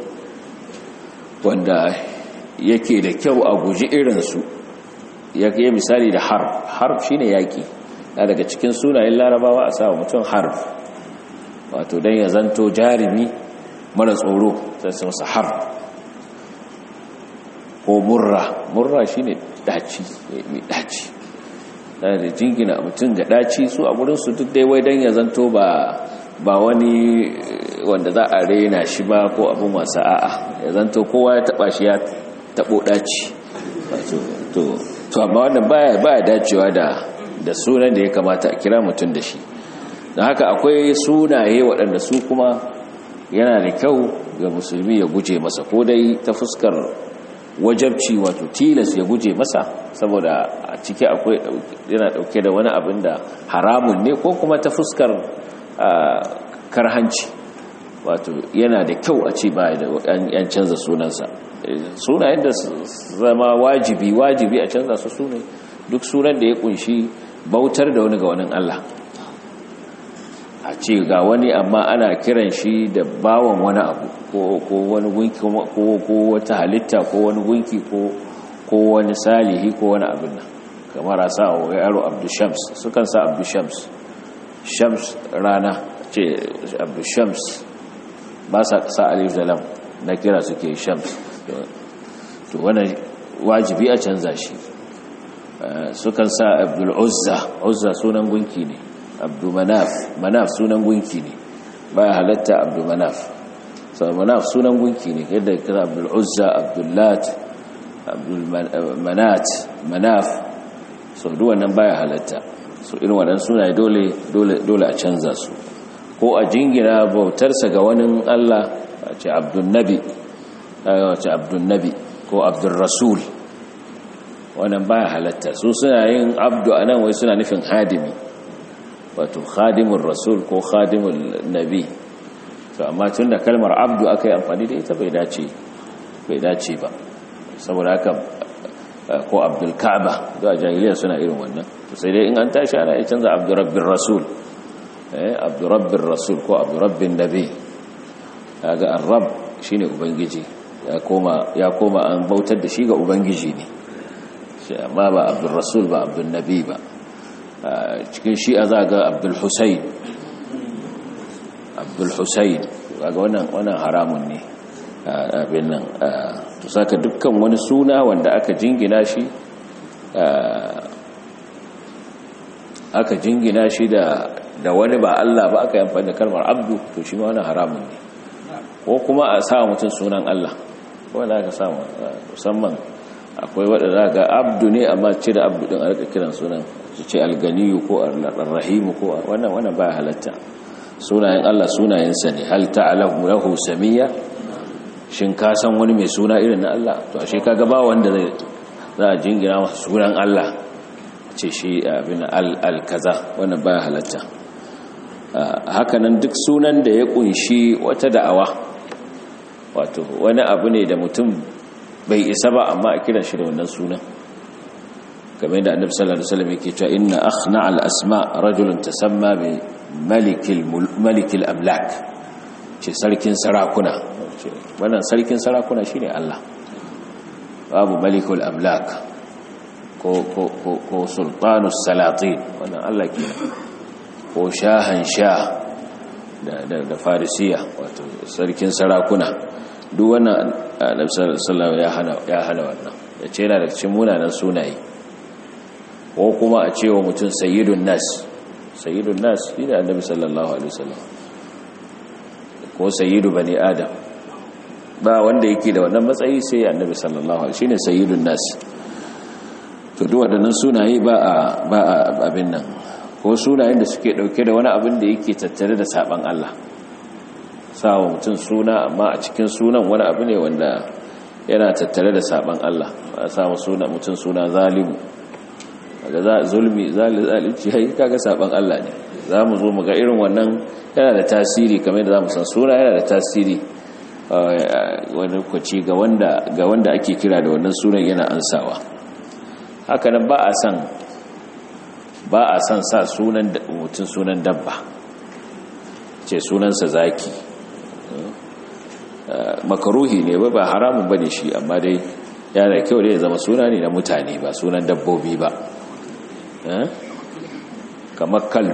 wanda yake da kyau a guji irinsu ya yi misali da harb harb shine yaki na daga cikin sunayen larabawa a sawa mutum harb wato don ya zanto jarumi mara tsoro sai su masa harb ko murra murra shine daci mai daci da jingina mutum ga daci su a gurinsu duk dai wai don ya zanto ba ba wani wanda za a rena shi ba ko abin wasa a'a ya zanto kowa ya taba shi ya tabo daci to to amma wannan baya baya dacewa da da sunan da ya kamata a kira mutum da shi dan haka akwai sunaye waɗanda su kuma yana da kyau ga musulmi ya guje masa ko dai ta fuskar wajabci wato tilas ya guje masa saboda a ciki akwai yana dauke da wani abin da haramun ne ko kuma ta fuskar karhanci wato yana da kyau a ce ba da yan canza sunansa sunayen da zama wajibi wajibi a canza su sune duk sunan da ya kunshi bautar da wani ga wani Allah a ce ga wani amma ana kiran shi da bawan wani abu ko wani gunki ko wata halitta ko wani gunki ko wani salihi ko wani abin nan kamar a sa wa yaro abdushams sukan sa abdushams shams rana ce abdushams ba sa sa alif da lam na kira suke shams to wannan wajibi a canza shi sukan sa abdul uzza uzza sunan gunki ne abdu manaf manaf sunan gunki ne baya halatta abdu manaf so manaf sunan gunki ne yadda kira abdul uzza abdul lat abdul manat manaf so duk wannan baya halatta so irin waɗannan sunaye dole dole dole a canza su ko a jingina bautarsa ga wani Allah a ce abdul nabi a ce abdul nabi ko abdul rasul wannan baya halatta su suna yin abdu anan wai suna nufin hadimi wato khadimul rasul ko khadimul nabi to amma tun da kalmar abdu aka yi amfani da ita bai dace bai dace ba saboda haka ko abdul ka'aba da jahiliya suna irin wannan to sai dai in an tashi ana iya canza abdu rabbir rasul eh abdu rabbir rasul ko abdu rabbin nabi kaga ar-rabb shine ubangiji ya koma ya koma an bautar da shi ga ubangiji ne amma ba abdul rasul ba abdul nabi ba cikin shi'a za ga abdul husayn abdul husayn kaga wannan wannan haramun ne abin nan to saka dukkan wani suna wanda aka jingina shi aka jingina shi da da wani ba Allah ba aka yi amfani da kalmar abdu to shi ma wannan haramun ne ko kuma a sa mutum sunan Allah wanda aka samu musamman akwai wanda za ga abdu ne amma ce da abdu din a rika kiran sunan su ce alganiyu ko arrahimu ko wannan wannan ba halatta sunayen Allah sunayensa ne hal ta'alahu lahu samiyya shin ka san wani mai suna irin na Allah to ashe kaga ba wanda zai za a jingina masa sunan Allah ce shi abin al kaza wannan ba halatta haka nan duk sunan da ya kunshi wata da'awa wato wani abu ne da mutum bai isa ba amma a kira shi da wannan sunan kamar da annabi sallallahu alaihi wasallam yake cewa inna akhna al asma rajulun tasamma bi malikil malikil amlak ce sarkin sarakuna wannan sarkin sarakuna shine Allah babu malikul amlak ko ko ko, ko sultanus salatin wannan Allah kenan ko shahan sha da da, da farisiya wato sarkin sarakuna duk wannan annabi sallallahu alaihi wasallam ya hana ya hana wannan yace yana da cikin munanan sunaye ko kuma a cewa mutum sayyidun nas sayyidun nas shine annabi sallallahu alaihi wasallam ko sayyidu bani adam ba wanda yake da wannan matsayi sai annabi sallallahu alaihi shine sayyidun nas to duk wadannan sunaye ba a ba abin nan ko sunayen da suke dauke da wani abin da yake tattare da saban Allah sawa mutum suna amma a cikin sunan wani abu ne wanda yana tattare da saban Allah a samu suna mutum suna zalimu daga zulmi zalunci hai kaga saban Allah ne zamu zo mu ga irin wannan yana da tasiri kamar da zamu san suna yana da tasiri wani kwaci ga wanda ga wanda ake kira da wannan sunan yana ansawa haka nan ba a san ba a san sa sunan mutum sunan dabba ce sunansa zaki makaruhi ne ba haramun bane shi amma dai yana kyau da ya zama suna ne na mutane ba sunan dabbobi ba kamar kalb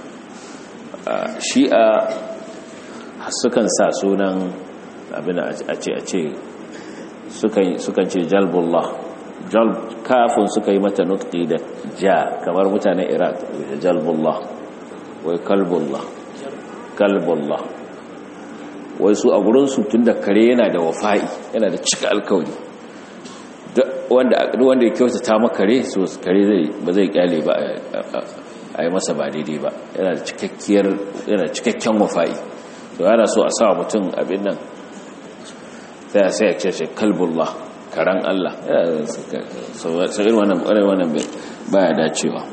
shi'a sukan sa sunan abin a ce a ce sukan ce jalbullah jalb kafin suka yi mata nutqi da ja kamar mutanen iraq da jalbullah wai kalbullah kalbullah wai su a gurinsu tun da kare yana da wafa'i yana da cika alkawari wanda wanda ya kyautata maka kare so kare zai ba zai kyale ba a yi masa ba daidai ba yana da cikakkiyar yana cikakken wafa'i to yana so a sa mutum abin nan sai sai ya ce kalbullah karan Allah sai wannan wannan baya dacewa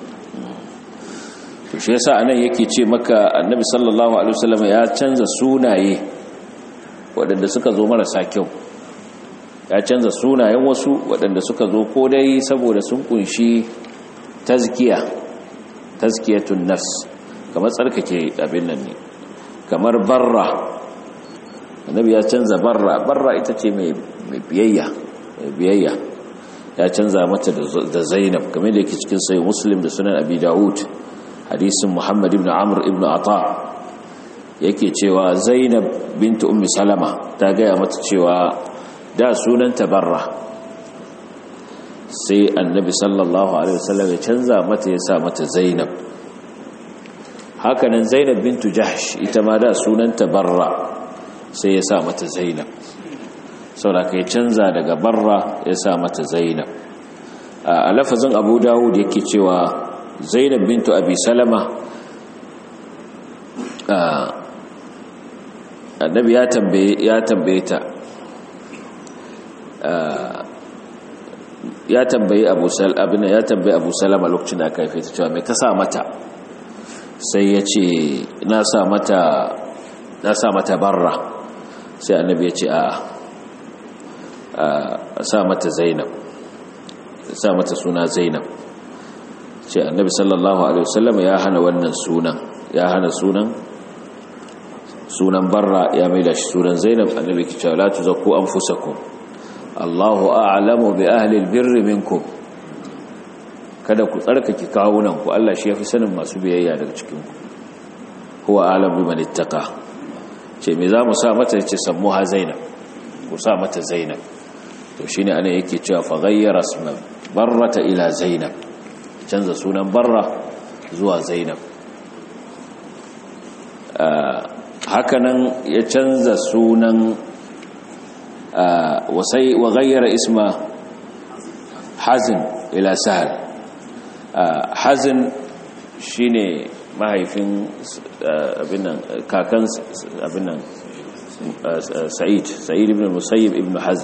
to shi yasa anan yake ce maka annabi sallallahu alaihi wasallam ya canza sunaye waɗanda suka zo marasa kyau ya canza sunayen wasu waɗanda suka zo ko dai saboda sun kunshi tazkiya tazkiyatun nafs kamar tsarkake abin nan ne kamar barra annabi ya canza barra barra ita ce mai biyayya mai biyayya ya canza mata da zainab kamar da yake cikin sahih muslim da sunan abi daud hadisin muhammad ibn amr ibn ata yake cewa zainab bintu ummi salama ta gaya mata cewa da sunanta barra sai annabi sallallahu alaihi wasallam ya canza mata ya sa mata zainab hakanan zainab bintu jahsh ita ma da sunanta barra sai ya sa mata zainab saboda kai canza daga barra ya sa mata zainab a lafazin abu dawud yake cewa zainab bintu abi salama annabi ya tambaye ya tambaye ta ya tambaye abu sal abin ya tambaye abu salama lokacin da aka haife ta cewa me ka sa mata sai ya ce na sa mata na sa mata barra, sai annabi ya ce a'a a sa mata zainab, sa mata suna zainab. ce annabi sallallahu alaihi wasallam ya hana wannan sunan, ya hana sunan sunan barra, ya maida shi sunan zainab. annabi ki cewa la tuzakku anfusakum, Allahu a'lamu bi ahli albirri minkum, kada ku tsarkake kawunan ku, Allah shi yafi sanin masu biyayya daga cikin ku, huwa a'lamu biman ittaqa. ce me za mu sa mata, ce sammuha zainab, ku sa mata zainab. to shine ana yake cewa fa ghayyara isma barrata ila zainab, canza sunan barra zuwa zainab. hakanan ya canza sunan wasai wa ghayyara isma hazin ila sahal. hazin shine mahaifin abinnan kakan abinnan sa'id sa'id ibn musayyib ibn hazm.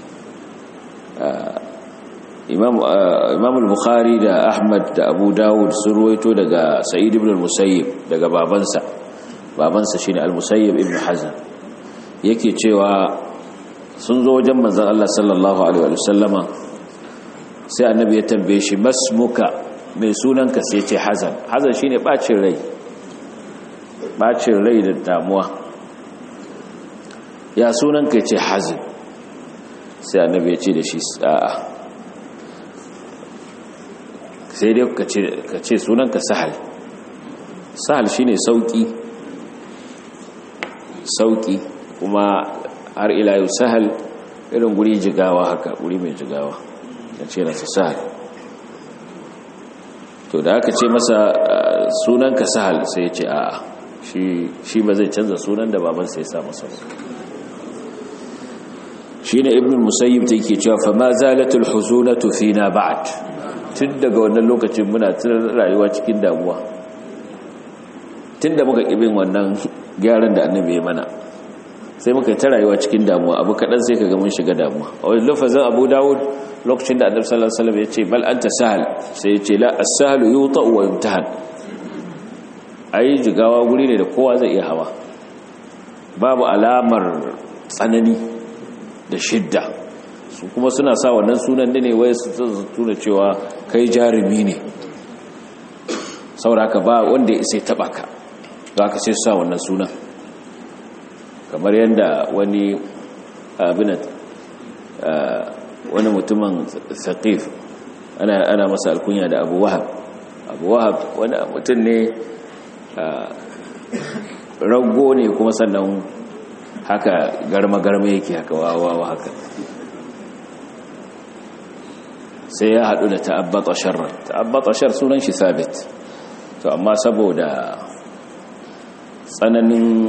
imam imam al-bukhari da ahmad da abu dawud sun ruwaito daga sa'id ibn musayyib daga babansa babansa shine al-musayyib ibn hazm, yake cewa sun zo wajen manzon Allah sallallahu alaihi wa sallama, sai annabi ya tambaye shi masmuka, mai sunanka? sai ce hazan. hazan shine bacin rai, bacin rai da damuwa. ya sunanka? ce hazan. sai annabi ya ce da shi a'a, sai dai ka ce sunanka sahal. sahal shine sauki, sauki kuma har ila yau sahal irin guri jigawa haka, guri mai jigawa, ya ce nasa sahal. to da aka ce masa sunanka sahal, sai ya ce a'a, shi ba zai canza sunan da baban sai ya sa masa. shi ne ibn musayyib ta yake cewa fa ma zalatul huzunatu fina ba'd, tun daga wannan lokacin muna tun rayuwa cikin damuwa, tun da muka kibin wannan gyaran da annabi ya mana, sai muka yi ta rayuwa cikin damuwa. abu kaɗan sai ka ga mun shiga damuwa. a wani lafazin abu dawud, lokacin da annabi sallallahu alaihi wasallam ya ce bal anta sahal, sai ya ce la as-sahlu yuta'u wa yumtahan. ai jigawa guri ne da kowa zai iya hawa, babu alamar tsanani da shidda. su kuma suna sa wannan sunan ne wai su tuna cewa kai jarumi ne, saboda ba wanda ya sai taba ka, za ka sai su sa wannan sunan. kamar yadda wani abinat wani mutumin Saqif ana ana masa alkunya da Abu Wahab. Abu Wahab wani mutum ne rago ne, kuma sannan haka garma-garma yake haka wawawa haka. sai ya haɗu da ta'abbata sharran. ta'abbata shar sunan shi Sabit, to amma saboda tsananin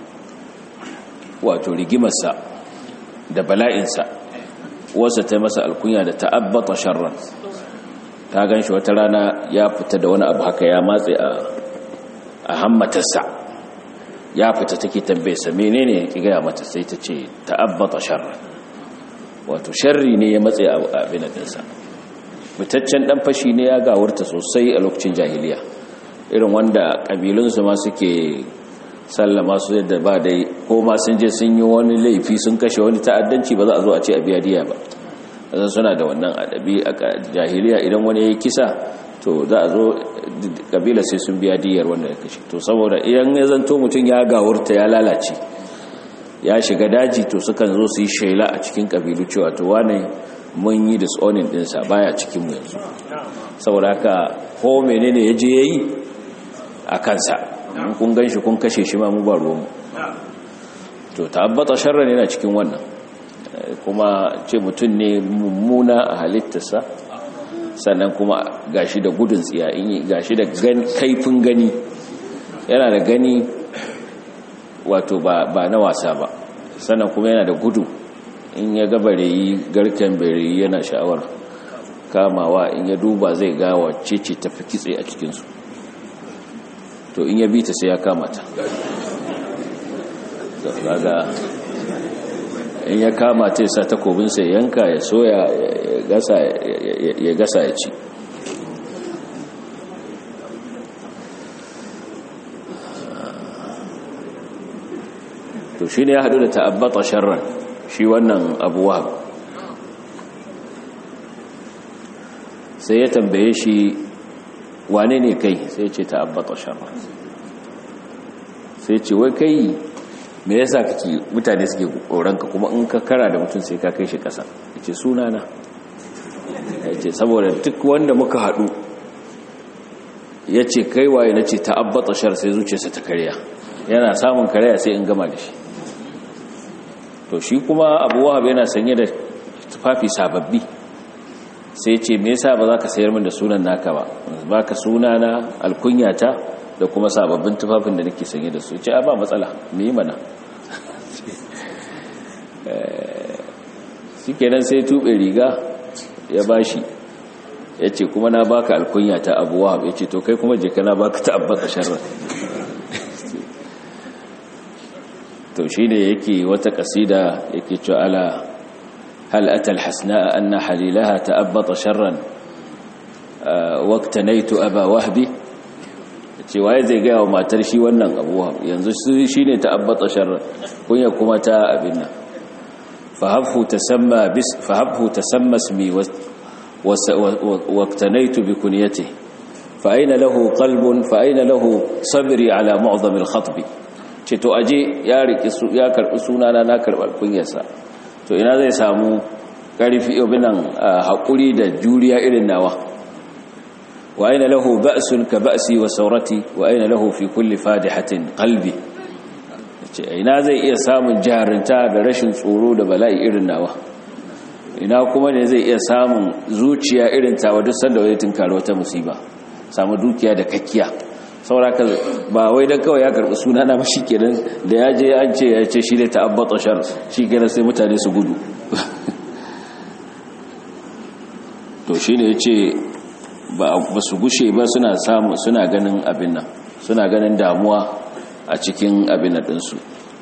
wato rigimarsa da bala'insa, wasa ta masa alkunya da ta'abbata sharran. ta gan shi wata rana ya fita da wani abu haka ya matse a hammatarsa, ya fita take tambaye sa menene ki gaya mata, sai ta ce ta'abbata sharran, wato sharri ne ya matse a abin dinsa. mutaccen dan fashi ne, ya gawurta sosai a lokacin jahiliya, irin wanda kabilunsu ma suke sallama su yadda ba dai, ko ma sun je sun yi wani laifi sun kashe wani ta'addanci, ba za a zo a ce a biya diya ba. zan suna da wannan adabi a jahiliya, idan wani ya yi kisa to za a zo kabila sai sun biya diyar wanda ya kashe. to saboda idan ya zanto mutum ya gawurta ya lalace ya shiga daji, to sukan zo su yi shaila a cikin kabilu cewa to wane mun yi disowning dinsa baya cikin mu yanzu, saboda haka ko menene ya je yayi a kansa, kun ganshi kun kashe shi ma mu ba ruwanmu. to tabbata sharran yana cikin wannan, kuma ce mutum ne mummuna a halittarsa, sannan kuma gashi da gudun tsiya, gashi da kaifin gani, yana da gani wato ba, ba na wasa ba, sannan kuma yana da gudu. in ya ga bareyi, garken bareyi yana sha'awar kamawa, in ya duba zai ga wacce ce tafi kitse a cikinsu, to in ya bi ta sai ya kamata. daga in ya kamata ya sa takobinsa ya yanka, ya soya, ya gasa ya ci. to shine ya hadu da ta'abbata sharran shi wannan Abu Wahab sai ya tambaye shi wane ne kai sai ya ce ta'abbata sharran sai ce wai kai me yasa kake mutane suke koranka kuma in ka kara da mutum sai ka kai shi kasa yace sunana yace saboda duk wanda muka hadu yace kai waye nace ta'abbata shar sai zuciyarsa ta kariya yana samun kariya sai in gama da shi to shi kuma Abu Wahab yana sanye da tufafi sababbi sai yace me yasa ba za ka sayar min da sunan naka ba baka sunana alkunyata da kuma sababbin tufafin da nake sanye da su ce a ba matsala me yi mana shi kenan sai tube riga ya bashi ya ce kuma na baka alkunya ta Abu Wahab ya ce to kai kuma je kana baka ta'abbata sharra to shi ne yake wata kasida yake cewa ala hal ata alhasna anna halilaha ta'abbata sharran waqtanaitu aba wahbi ce waye zai gaya wa matar shi wannan abuwa yanzu shi ne ta'abbata sharra kunya kuma ta abin nan fahabhu tasamma bis fahabhu tasamma ismi waqtanaitu bi kunyatihi fa aina lahu qalbun fa aina lahu sabri ala mu'zam al-khatb ce to aje ya riki su ya karbi sunana na karbar kunyarsa to ina zai samu karfi ibinan hakuri da juriya irin nawa وأين له بأس كبأسي وسورتي وأين له في كل فادحة قلبي ina zai iya samun jarinta da rashin tsoro da bala'i irin nawa ina kuma ne zai iya samun zuciya irin tawa duk sanda wai tunkaro wata musiba samu dukiya da kakkiya sauraka ba wai dan kawai ya karbi sunana ba shikenan da ya je an ce ya ce shi ne ta'abbata shar shikenan sai mutane su gudu to shine yace ba su gushe ba suna samu suna ganin abin nan suna ganin damuwa a cikin abin nan ɗinsu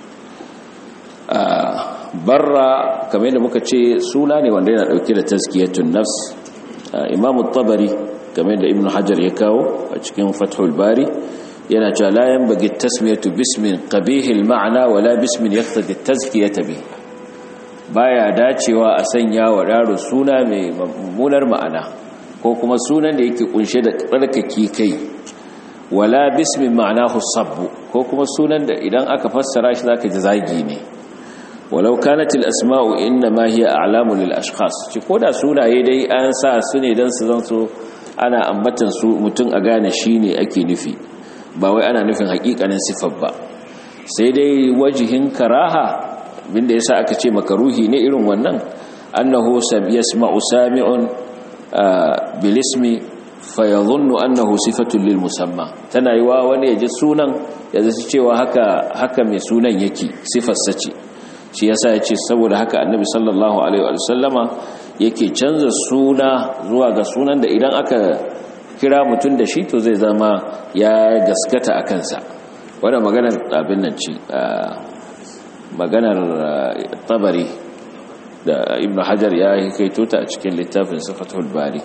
barra kamar yadda muka ce suna ne wanda yana ɗauke da tazkiyatun nafs imamu tabari kamar yadda ibn hajar ya kawo a cikin fathul bari yana cewa la yanbaghi tasmiyatu bismin qabihil ma'na wala bismin yaqtadi tazkiyata bi baya dacewa a sanya wa yaro suna mai mummunar ma'ana ko kuma sunan da yake kunshe da tsarkake kai wala bismin ma'anahu sabbu ko kuma sunan da idan aka fassara shi zaka ji zagi ne walau kanat al asma'u inma hiya a'lamu lil ashkhas ci koda sunaye dai an sa su ne dan su zanto ana ambatan su mutun a gane shine ake nufi ba wai ana nufin hakikanin sifar ba sai dai wajihin karaha binda yasa aka ce makaruhi ne irin wannan annahu yasma'u sami'un bilismi fayadhunnu annahu sifatun lil musamma tana yiwa wani yaji sunan ya zaci cewa haka haka mai sunan yake sifar sace shi yasa yace saboda haka annabi sallallahu alaihi wa sallama yake canza suna zuwa ga sunan da idan aka kira mutun da shi to zai zama ya gaskata akan sa wannan maganar abin nan ce maganar tabari da ibn hajar ya kaito ta a cikin littafin sifatul bari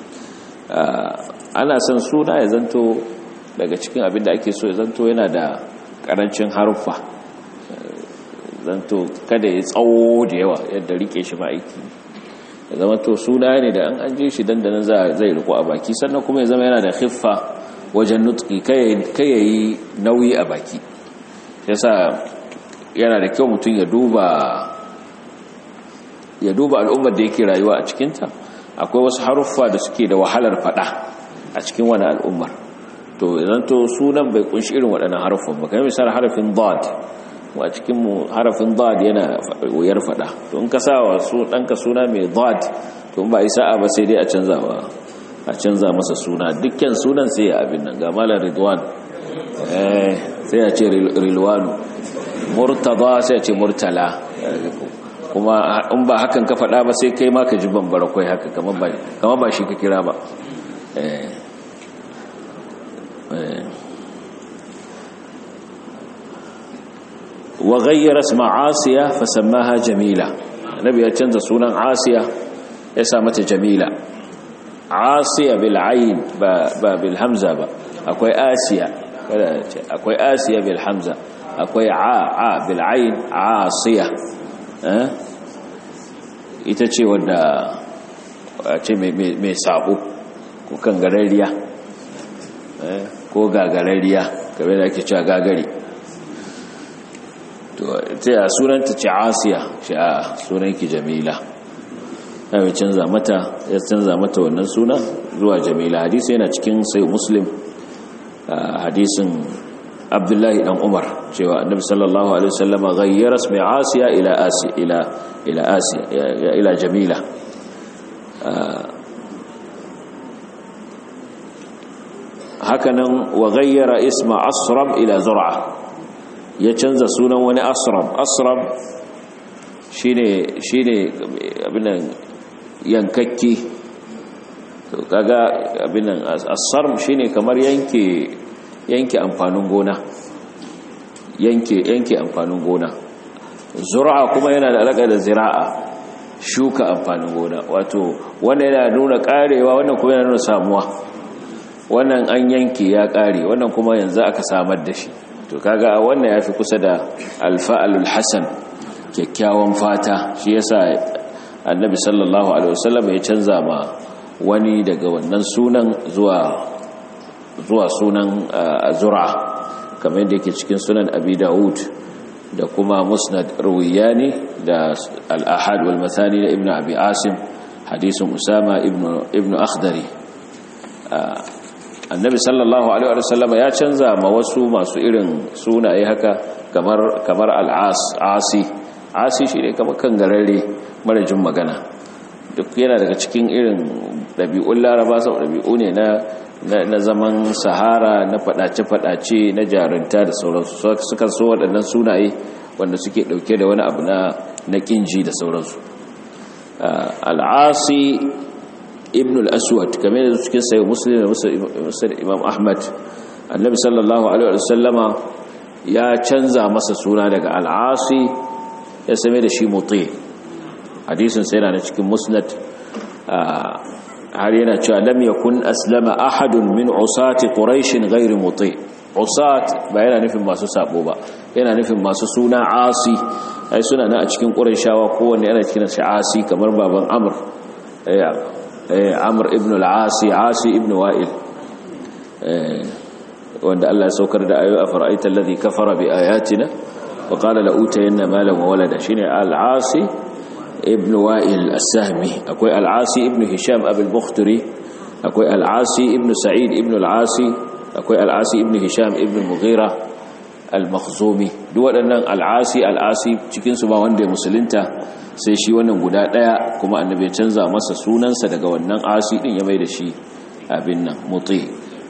ana son suna ya zanto daga cikin abin da ake so ya zanto yana da karancin haruffa zanto kada ya tsawo da yawa yadda rike shi ma'aiki ya zama to suna ne da an an je shi dandanan zai riko a baki sannan kuma ya zama yana da khiffa wajen nutki kai yayi nauyi a baki yasa yana da kyau mutum ya duba ya duba al'ummar da yake rayuwa a cikinta akwai wasu haruffa da suke da wahalar fada a cikin wani al'ummar to idan to sunan bai kunshi irin waɗannan haruffan ba kamar misali harafin dad wa cikin mu harafin dad yana wuyar fada to in ka sa wa su danka suna mai dad to ba isa ba sai dai a canza ba a canza masa suna dukkan sunan sai ya abin nan ga malam ridwan eh sai ya ce rilwanu murtada sai ya ce murtala kuma in ba hakan ka faɗa ba sai kai ma ka ji bambara kai haka kamar ba kamar ba shi ka kira ba eh eh wa ghayyara isma asiya fa sammaha jamila nabi ya canza sunan asiya ya sa mata jamila asiya bil ayn ba ba bil hamza ba akwai asiya kada ce akwai asiya bil hamza akwai a a bil ayn asiya eh ita ce wanda ce mai sabo ko kan garariya eh ko gagarariya kamar da ake cewa gagari to ta sunanta ce asiya shi a sunanki jamila ya canza mata ya canza mata wannan suna zuwa jamila. Hadisi yana cikin sai muslim hadisin abdullahi dan umar cewa annabi sallallahu alaihi wasallam ghayyara ismi asiya ila asiya ila ila asiya ila jamila. hakanan wa ghayyara isma asram ila zur'a, ya canza sunan wani asram. asram shine shine abinan yankakki, to kaga abinan asarm shine kamar yanke yanke amfanin gona, yanke yanke amfanin gona. Zur'a kuma yana da alaka da zira'a, shuka amfanin gona. Wato wannan yana nuna karewa, wannan kuma yana nuna samuwa. Wannan an yanke ya kare, wannan kuma yanzu aka samar da shi. To kaga wannan yafi kusa da alfa'alul hasan, kyakkyawan fata. Shi yasa annabi sallallahu alaihi wasallam ya canza ma wani daga wannan sunan zuwa zuwa sunan zur'a, kamar yadda yake cikin sunan abi daud da kuma musnad ruwiyani da al-ahad wal mathani na ibnu abi asim, hadisin usama ibnu ibnu akhdari. Annabi sallallahu alaihi wasallam ya canza ma wasu masu irin sunaye haka, kamar kamar al-as asi asi shine kamar kan garare mara jin magana. Duk yana daga cikin irin dabi'un laraba, sau dabi'u ne na na zaman sahara, na fadace-fadace, na jarunta da sauransu. Suka so waɗannan sunaye wanda suke ɗauke da wani abu na na ƙinji da sauransu. Al'asi ibn al-aswad, kamar da cikin sayi muslim da musnad imam ahmad, annabi sallallahu alaihi wasallama ya canza masa suna daga al'asi ya same da shi muti. Hadisin sai yana cikin musnad, har yana cewa lam yakun aslama ahadun min usati quraish ghayr muti. Usat ba yana nufin masu sabo ba, yana nufin masu suna asi. Ai suna na a cikin qurayshawa kowanne yana cikin shi asi, kamar baban amr, eh amr ibn al-asi, asi ibn wa'il, eh wanda Allah ya saukar da ayoyi afara'aita alladhi kafara bi ayatina wa qala la utayanna malan wa walada. Shine al-asi ibn wa'il as-sahmi. Akwai al-asi ibn hisham abul bukhtari, akwai al-asi ibn sa'id ibn al-asi, akwai al-asi ibn hisham ibn mughira al-makhzumi. duk waɗannan al-asi al-asi cikin su ba wanda ya musulunta sai shi wannan guda daya, kuma annabi ya canza masa sunansa daga wannan asi din ya mai da shi abin nan muti.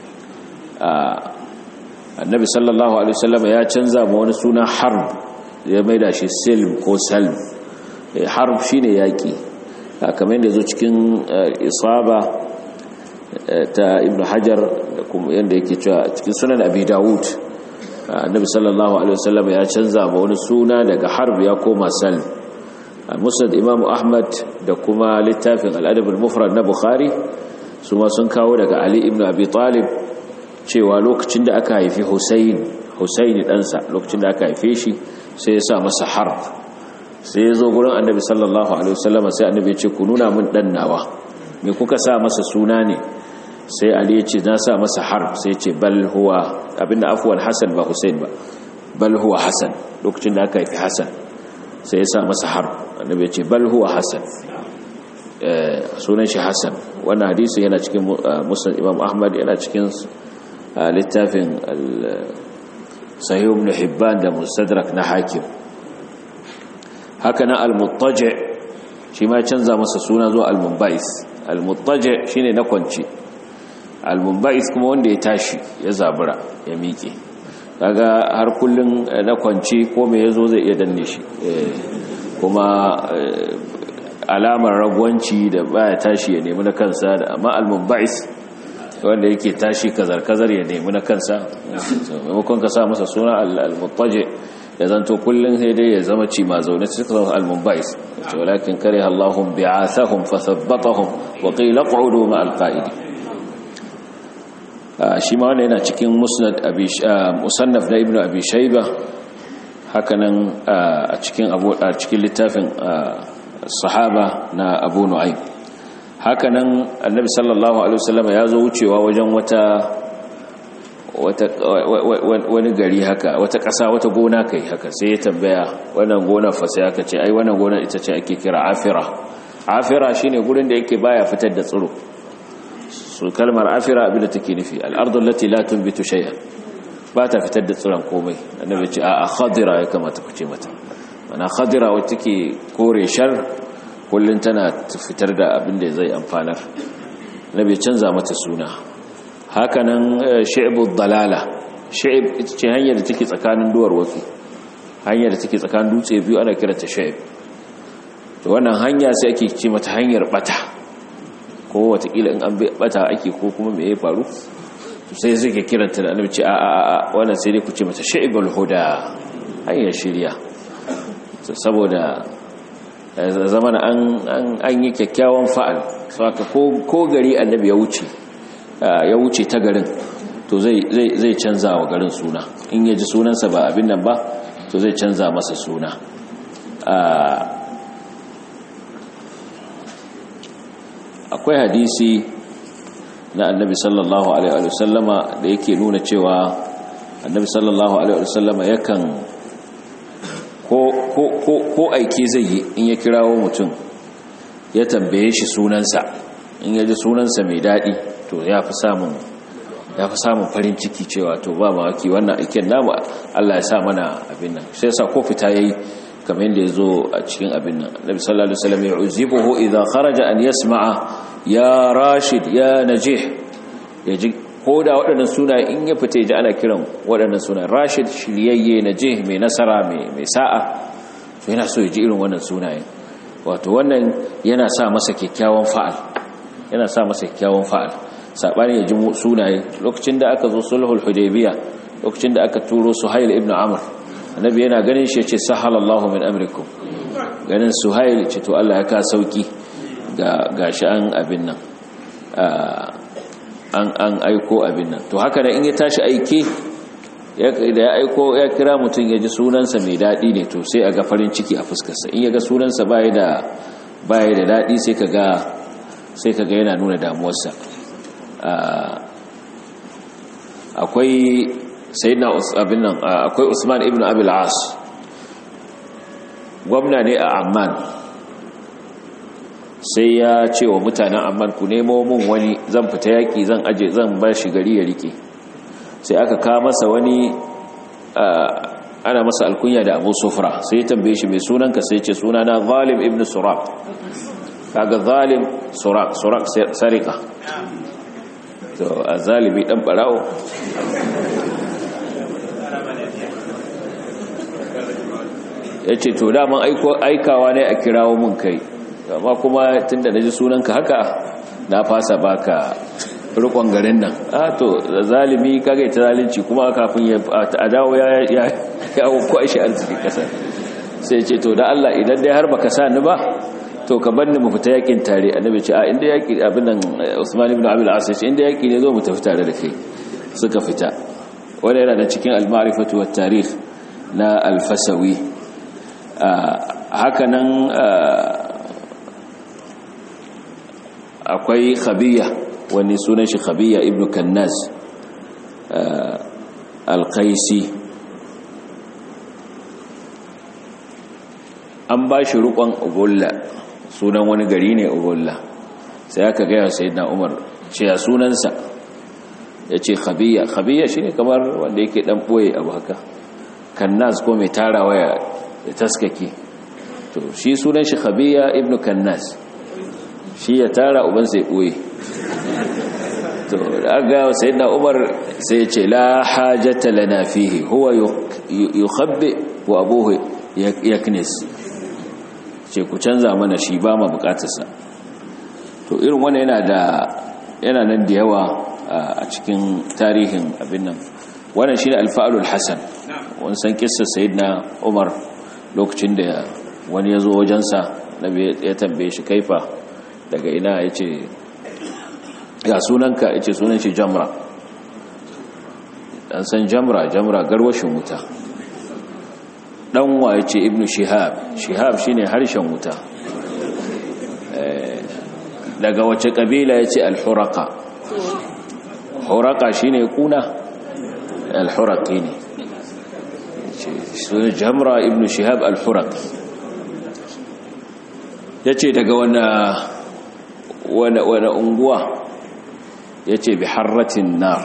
Annabi sallallahu alaihi wasallam ya canza ma wani suna harb, ya mai da shi silm ko salm. Harb shine yaki, kamar yadda zo cikin isaba ta ibnu hajar da kuma yanda yake cewa cikin sunan abi daud, annabi sallallahu alaihi wasallam ya canza ma wani suna daga harb ya koma salm. Musnad imam ahmad da kuma littafin al-adab al-mufrad na bukhari su ma sun kawo daga ali ibn abi talib cewa lokacin da aka haifi husayn husayn ɗansa, lokacin da aka haife shi sai ya sa masa harb. Sai ya zo gurin annabi sallallahu alaihi wasallam, sai annabi ya ce ku nuna min dan nawa, me kuka sa masa suna ne? Sai ali ya ce na sa masa harb. Sai ya ce bal huwa, abinda afwan hasan ba husayn ba, bal huwa hasan. lokacin da aka haifi hasan sai ya sa masa harb. annabi ya ce bal huwa hasan, sunan shi hasan. wannan hadisi yana cikin musnad imam ahmad, yana cikin littafin sahih ibn hibban da mustadrak na hakim. haka na al-muttaji shi ma canza masa suna zuwa al-munba'is. al-muttaji shine na kwanci, al-munba'is kuma wanda ya tashi ya zabura ya miƙe. kaga har kullun na kwanci ko me yazo zai iya danne shi, kuma alamar ragwanci da baya tashi ya nemi na kansa. da amma al-munba'is wanda yake tashi kazar-kazar ya nemi na kansa, maimakon ka sa masa suna al-muttaji ya zanto kullun sai dai ya zama ci ma zaune cikin zama al-munba'is. walakin kariha Allahum bi'athahum fathabbatahum wa qila q'udu ma al-qa'idi. shi ma wannan yana cikin musnad abi musannaf na ibnu abi shayba hakanan a cikin abu a cikin littafin sahaba na Abu Nu'aym. Hakanan annabi sallallahu alaihi wasallam ya zo wucewa wajen wata wata wani gari haka, wata ƙasa, wata gona kai haka, sai ya tambaya wannan gonar fa, sai aka ce ai wannan gonar ita ce ake kira afira. Afira shine gurin da yake baya fitar da tsiro. su kalmar afira abin da take nufi al-ardu allati la tunbitu shay'an, ba ta fitar da tsiron komai. Annabi ce a khadira ya kamata ku ce mata, mana khadira wacce take kore shar, kullun tana fitar da abin da zai amfanar. Annabi canza mata suna. Hakanan shi'bud dalala, shi'b ita ce hanyar da take tsakanin duwar wasu, hanyar da take tsakanin dutse biyu ana kiranta shi'b. To wannan hanya sai ake ce mata hanyar bata, ko watakila in an bata ake ko kuma me ya faru, sai suke kiranta da annabi ce a a a wannan sai dai ku ce mata shi'bul huda, hanyar shiriya. Saboda zaman an an yi kyakkyawan fa'al, saka ko ko gari annabi ya wuce ya wuce ta garin, to zai zai zai canza wa garin suna. In yaji sunansa ba abin nan ba, to zai canza masa suna. Akwai hadisi na annabi sallallahu alaihi wa sallama da yake nuna cewa annabi sallallahu alaihi wa sallama yakan ko ko ko ko aike zai yi, in ya kirawo mutum ya tambaye shi sunansa, in ya ji sunansa mai daɗi, to ya fi samun ya fi samun farin ciki cewa to ba mawaki wannan aiken namu Allah ya sa mana abin nan. Sai yasa ko fita yayi kamar yadda yazo a cikin abin nan, Annabi sallallahu alaihi wasallam yu'zibuhu idha kharaja an yasma'a ya Rashid ya Najih, yaji ko da waɗannan sunaye in ya fita ji ana kiran waɗannan sunaye, Rashid shiryayye, Najih mai nasara, mai mai sa'a, to yana so ya ji irin wannan sunayen. Wato wannan yana sa masa kyakkyawan fa'al, yana sa masa kyakkyawan fa'al. Sabani ya ji sunaye lokacin da aka zo sulhul hudaybiyah, lokacin da aka turo Suhail ibn Amr, annabi yana ganin shi yace sahalallahu min amrikum, ganin Suhail ce to Allah ya ka sauki ga gashi an abin nan an an aiko abin nan. To haka da in ya tashi aike, da ya aiko ya kira mutum ya ji sunansa mai daɗi ne, to sai a ga farin ciki a fuskarsa. In ya ga sunansa baya da baya da daɗi, sai ka ga sai ka ga yana nuna damuwarsa. Akwai sayyidina abin nan, akwai Usman ibn Abi al-As, gwamna ne a Amman. Sai ya ce wa mutanen Amman, ku nemo mun wani, zan fita yaki, zan aje zan ba shi gari ya rike. Sai aka kawo masa wani, ana masa alkunya da Abu Sufra. Sai ya tambaye shi mai sunanka, sai ya ce sunana Zalim ibn Suraq. Kaga Zalim Suraq, Suraq sarika, to a zalimi dan barawo. Yace to da man aiko aikawa ne a kirawo mun kai, amma kuma tunda naji sunanka haka na fasa baka rukon garin nan. A to zalimi kage ta zalunci, kuma kafin ya dawo ya ya ya kwashi arziki kasa. Sai ce to da Allah idan dai har baka sa ni ba, to ka banni mu fita yakin tare. Annabi ce a inda yaki abin nan, Usman ibn Abi al-As ce inda yaki ne zo mu tafi tare da kai. Suka fita. Wannan yana da cikin al-ma'rifatu wat tarikh na al-Fasawi. Haka nan akwai Khabiyya, wani sunan shi Khabiyya ibn Kannaz al-Qaisi. An ba shi rukon Ubulla, sunan wani gari ne Ubulla. Sai aka gaya sayyidina Umar ce ya sunansa, ya ce Khabiyya. Khabiyya shine kamar wanda yake dan boye abu haka, Kannaz ko mai tarawa ya taskake. To shi sunan shi Khabiyya ibn Kannaz, shi ya tara uban sai boye. To aga sayyidina Umar sai ya ce la hajata lana fihi, huwa yukhabbi wa abuhu yaknis. Ce ku canza mana shi, ba ma bukatarsa. To irin wannan yana da yana nan da yawa a cikin tarihin abin nan. Wannan shine al-fa'lul hasan. Wannan san kissar sayyidina Umar lokacin da wani yazo wajensa, nabi ya tambaye shi kaifa, daga ina, yace ya sunanka, yace sunan shi Jamra. Dan san Jamra, Jamra garwashin wuta. dan waye ce ibnu shihab shihab shine harshen wuta daga wace kabila yace al-huraqa huraqa shine kuna al-huraqi ne sunan jamra ibnu shihab al-huraqi yace daga wana wana wana unguwa yace bi harratin nar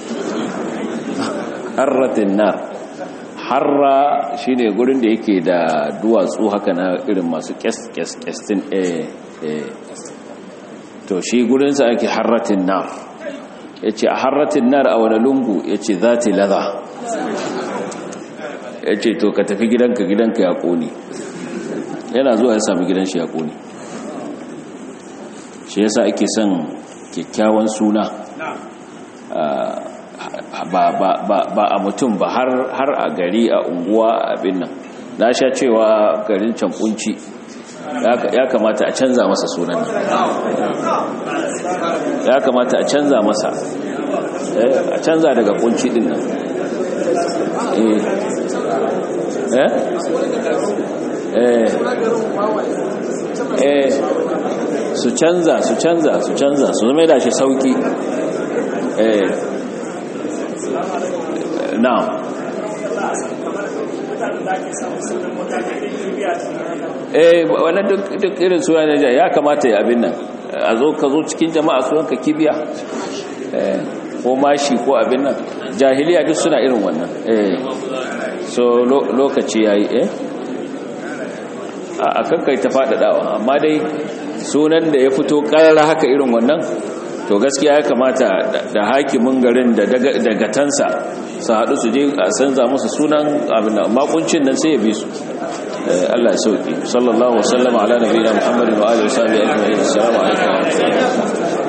harratin nar harra shine gurin da yake da duwatsu haka na irin masu kes kes kestin eh eh to shi gurin sa ake harratin nar yace a harratin nar a wani lungu yace zati ladha yace to ka tafi gidanka gidanka ya kone yana zuwa ya sami gidan shi ya kone shi yasa ake son kyakkyawan suna ba ba ba ba a mutum ba har har a gari a unguwa abin nan na sha cewa garin Cankunci ya kamata a canza masa sunan ya kamata a canza masa a canza daga kunci din nan eh eh eh su canza su canza su canza su zama da shi sauki eh now eh wannan duk duk irin suna ne ya kamata ya abin nan a zo ka zo cikin jama'a sunan ka kibiya eh ko mashi ko abin nan jahiliya duk suna irin wannan eh so lokaci yayi eh a kankai ta fadadawa amma dai sunan da ya fito karara haka irin wannan to gaskiya ya kamata da hakimin garin da dagatansa su haɗu su je a sanza musu sunan abin da makuncin nan sai ya bi su Allah ya sauki sallallahu alaihi wa sallam ala nabiyina muhammadin wa alihi wa sahbihi ajma'in assalamu alaikum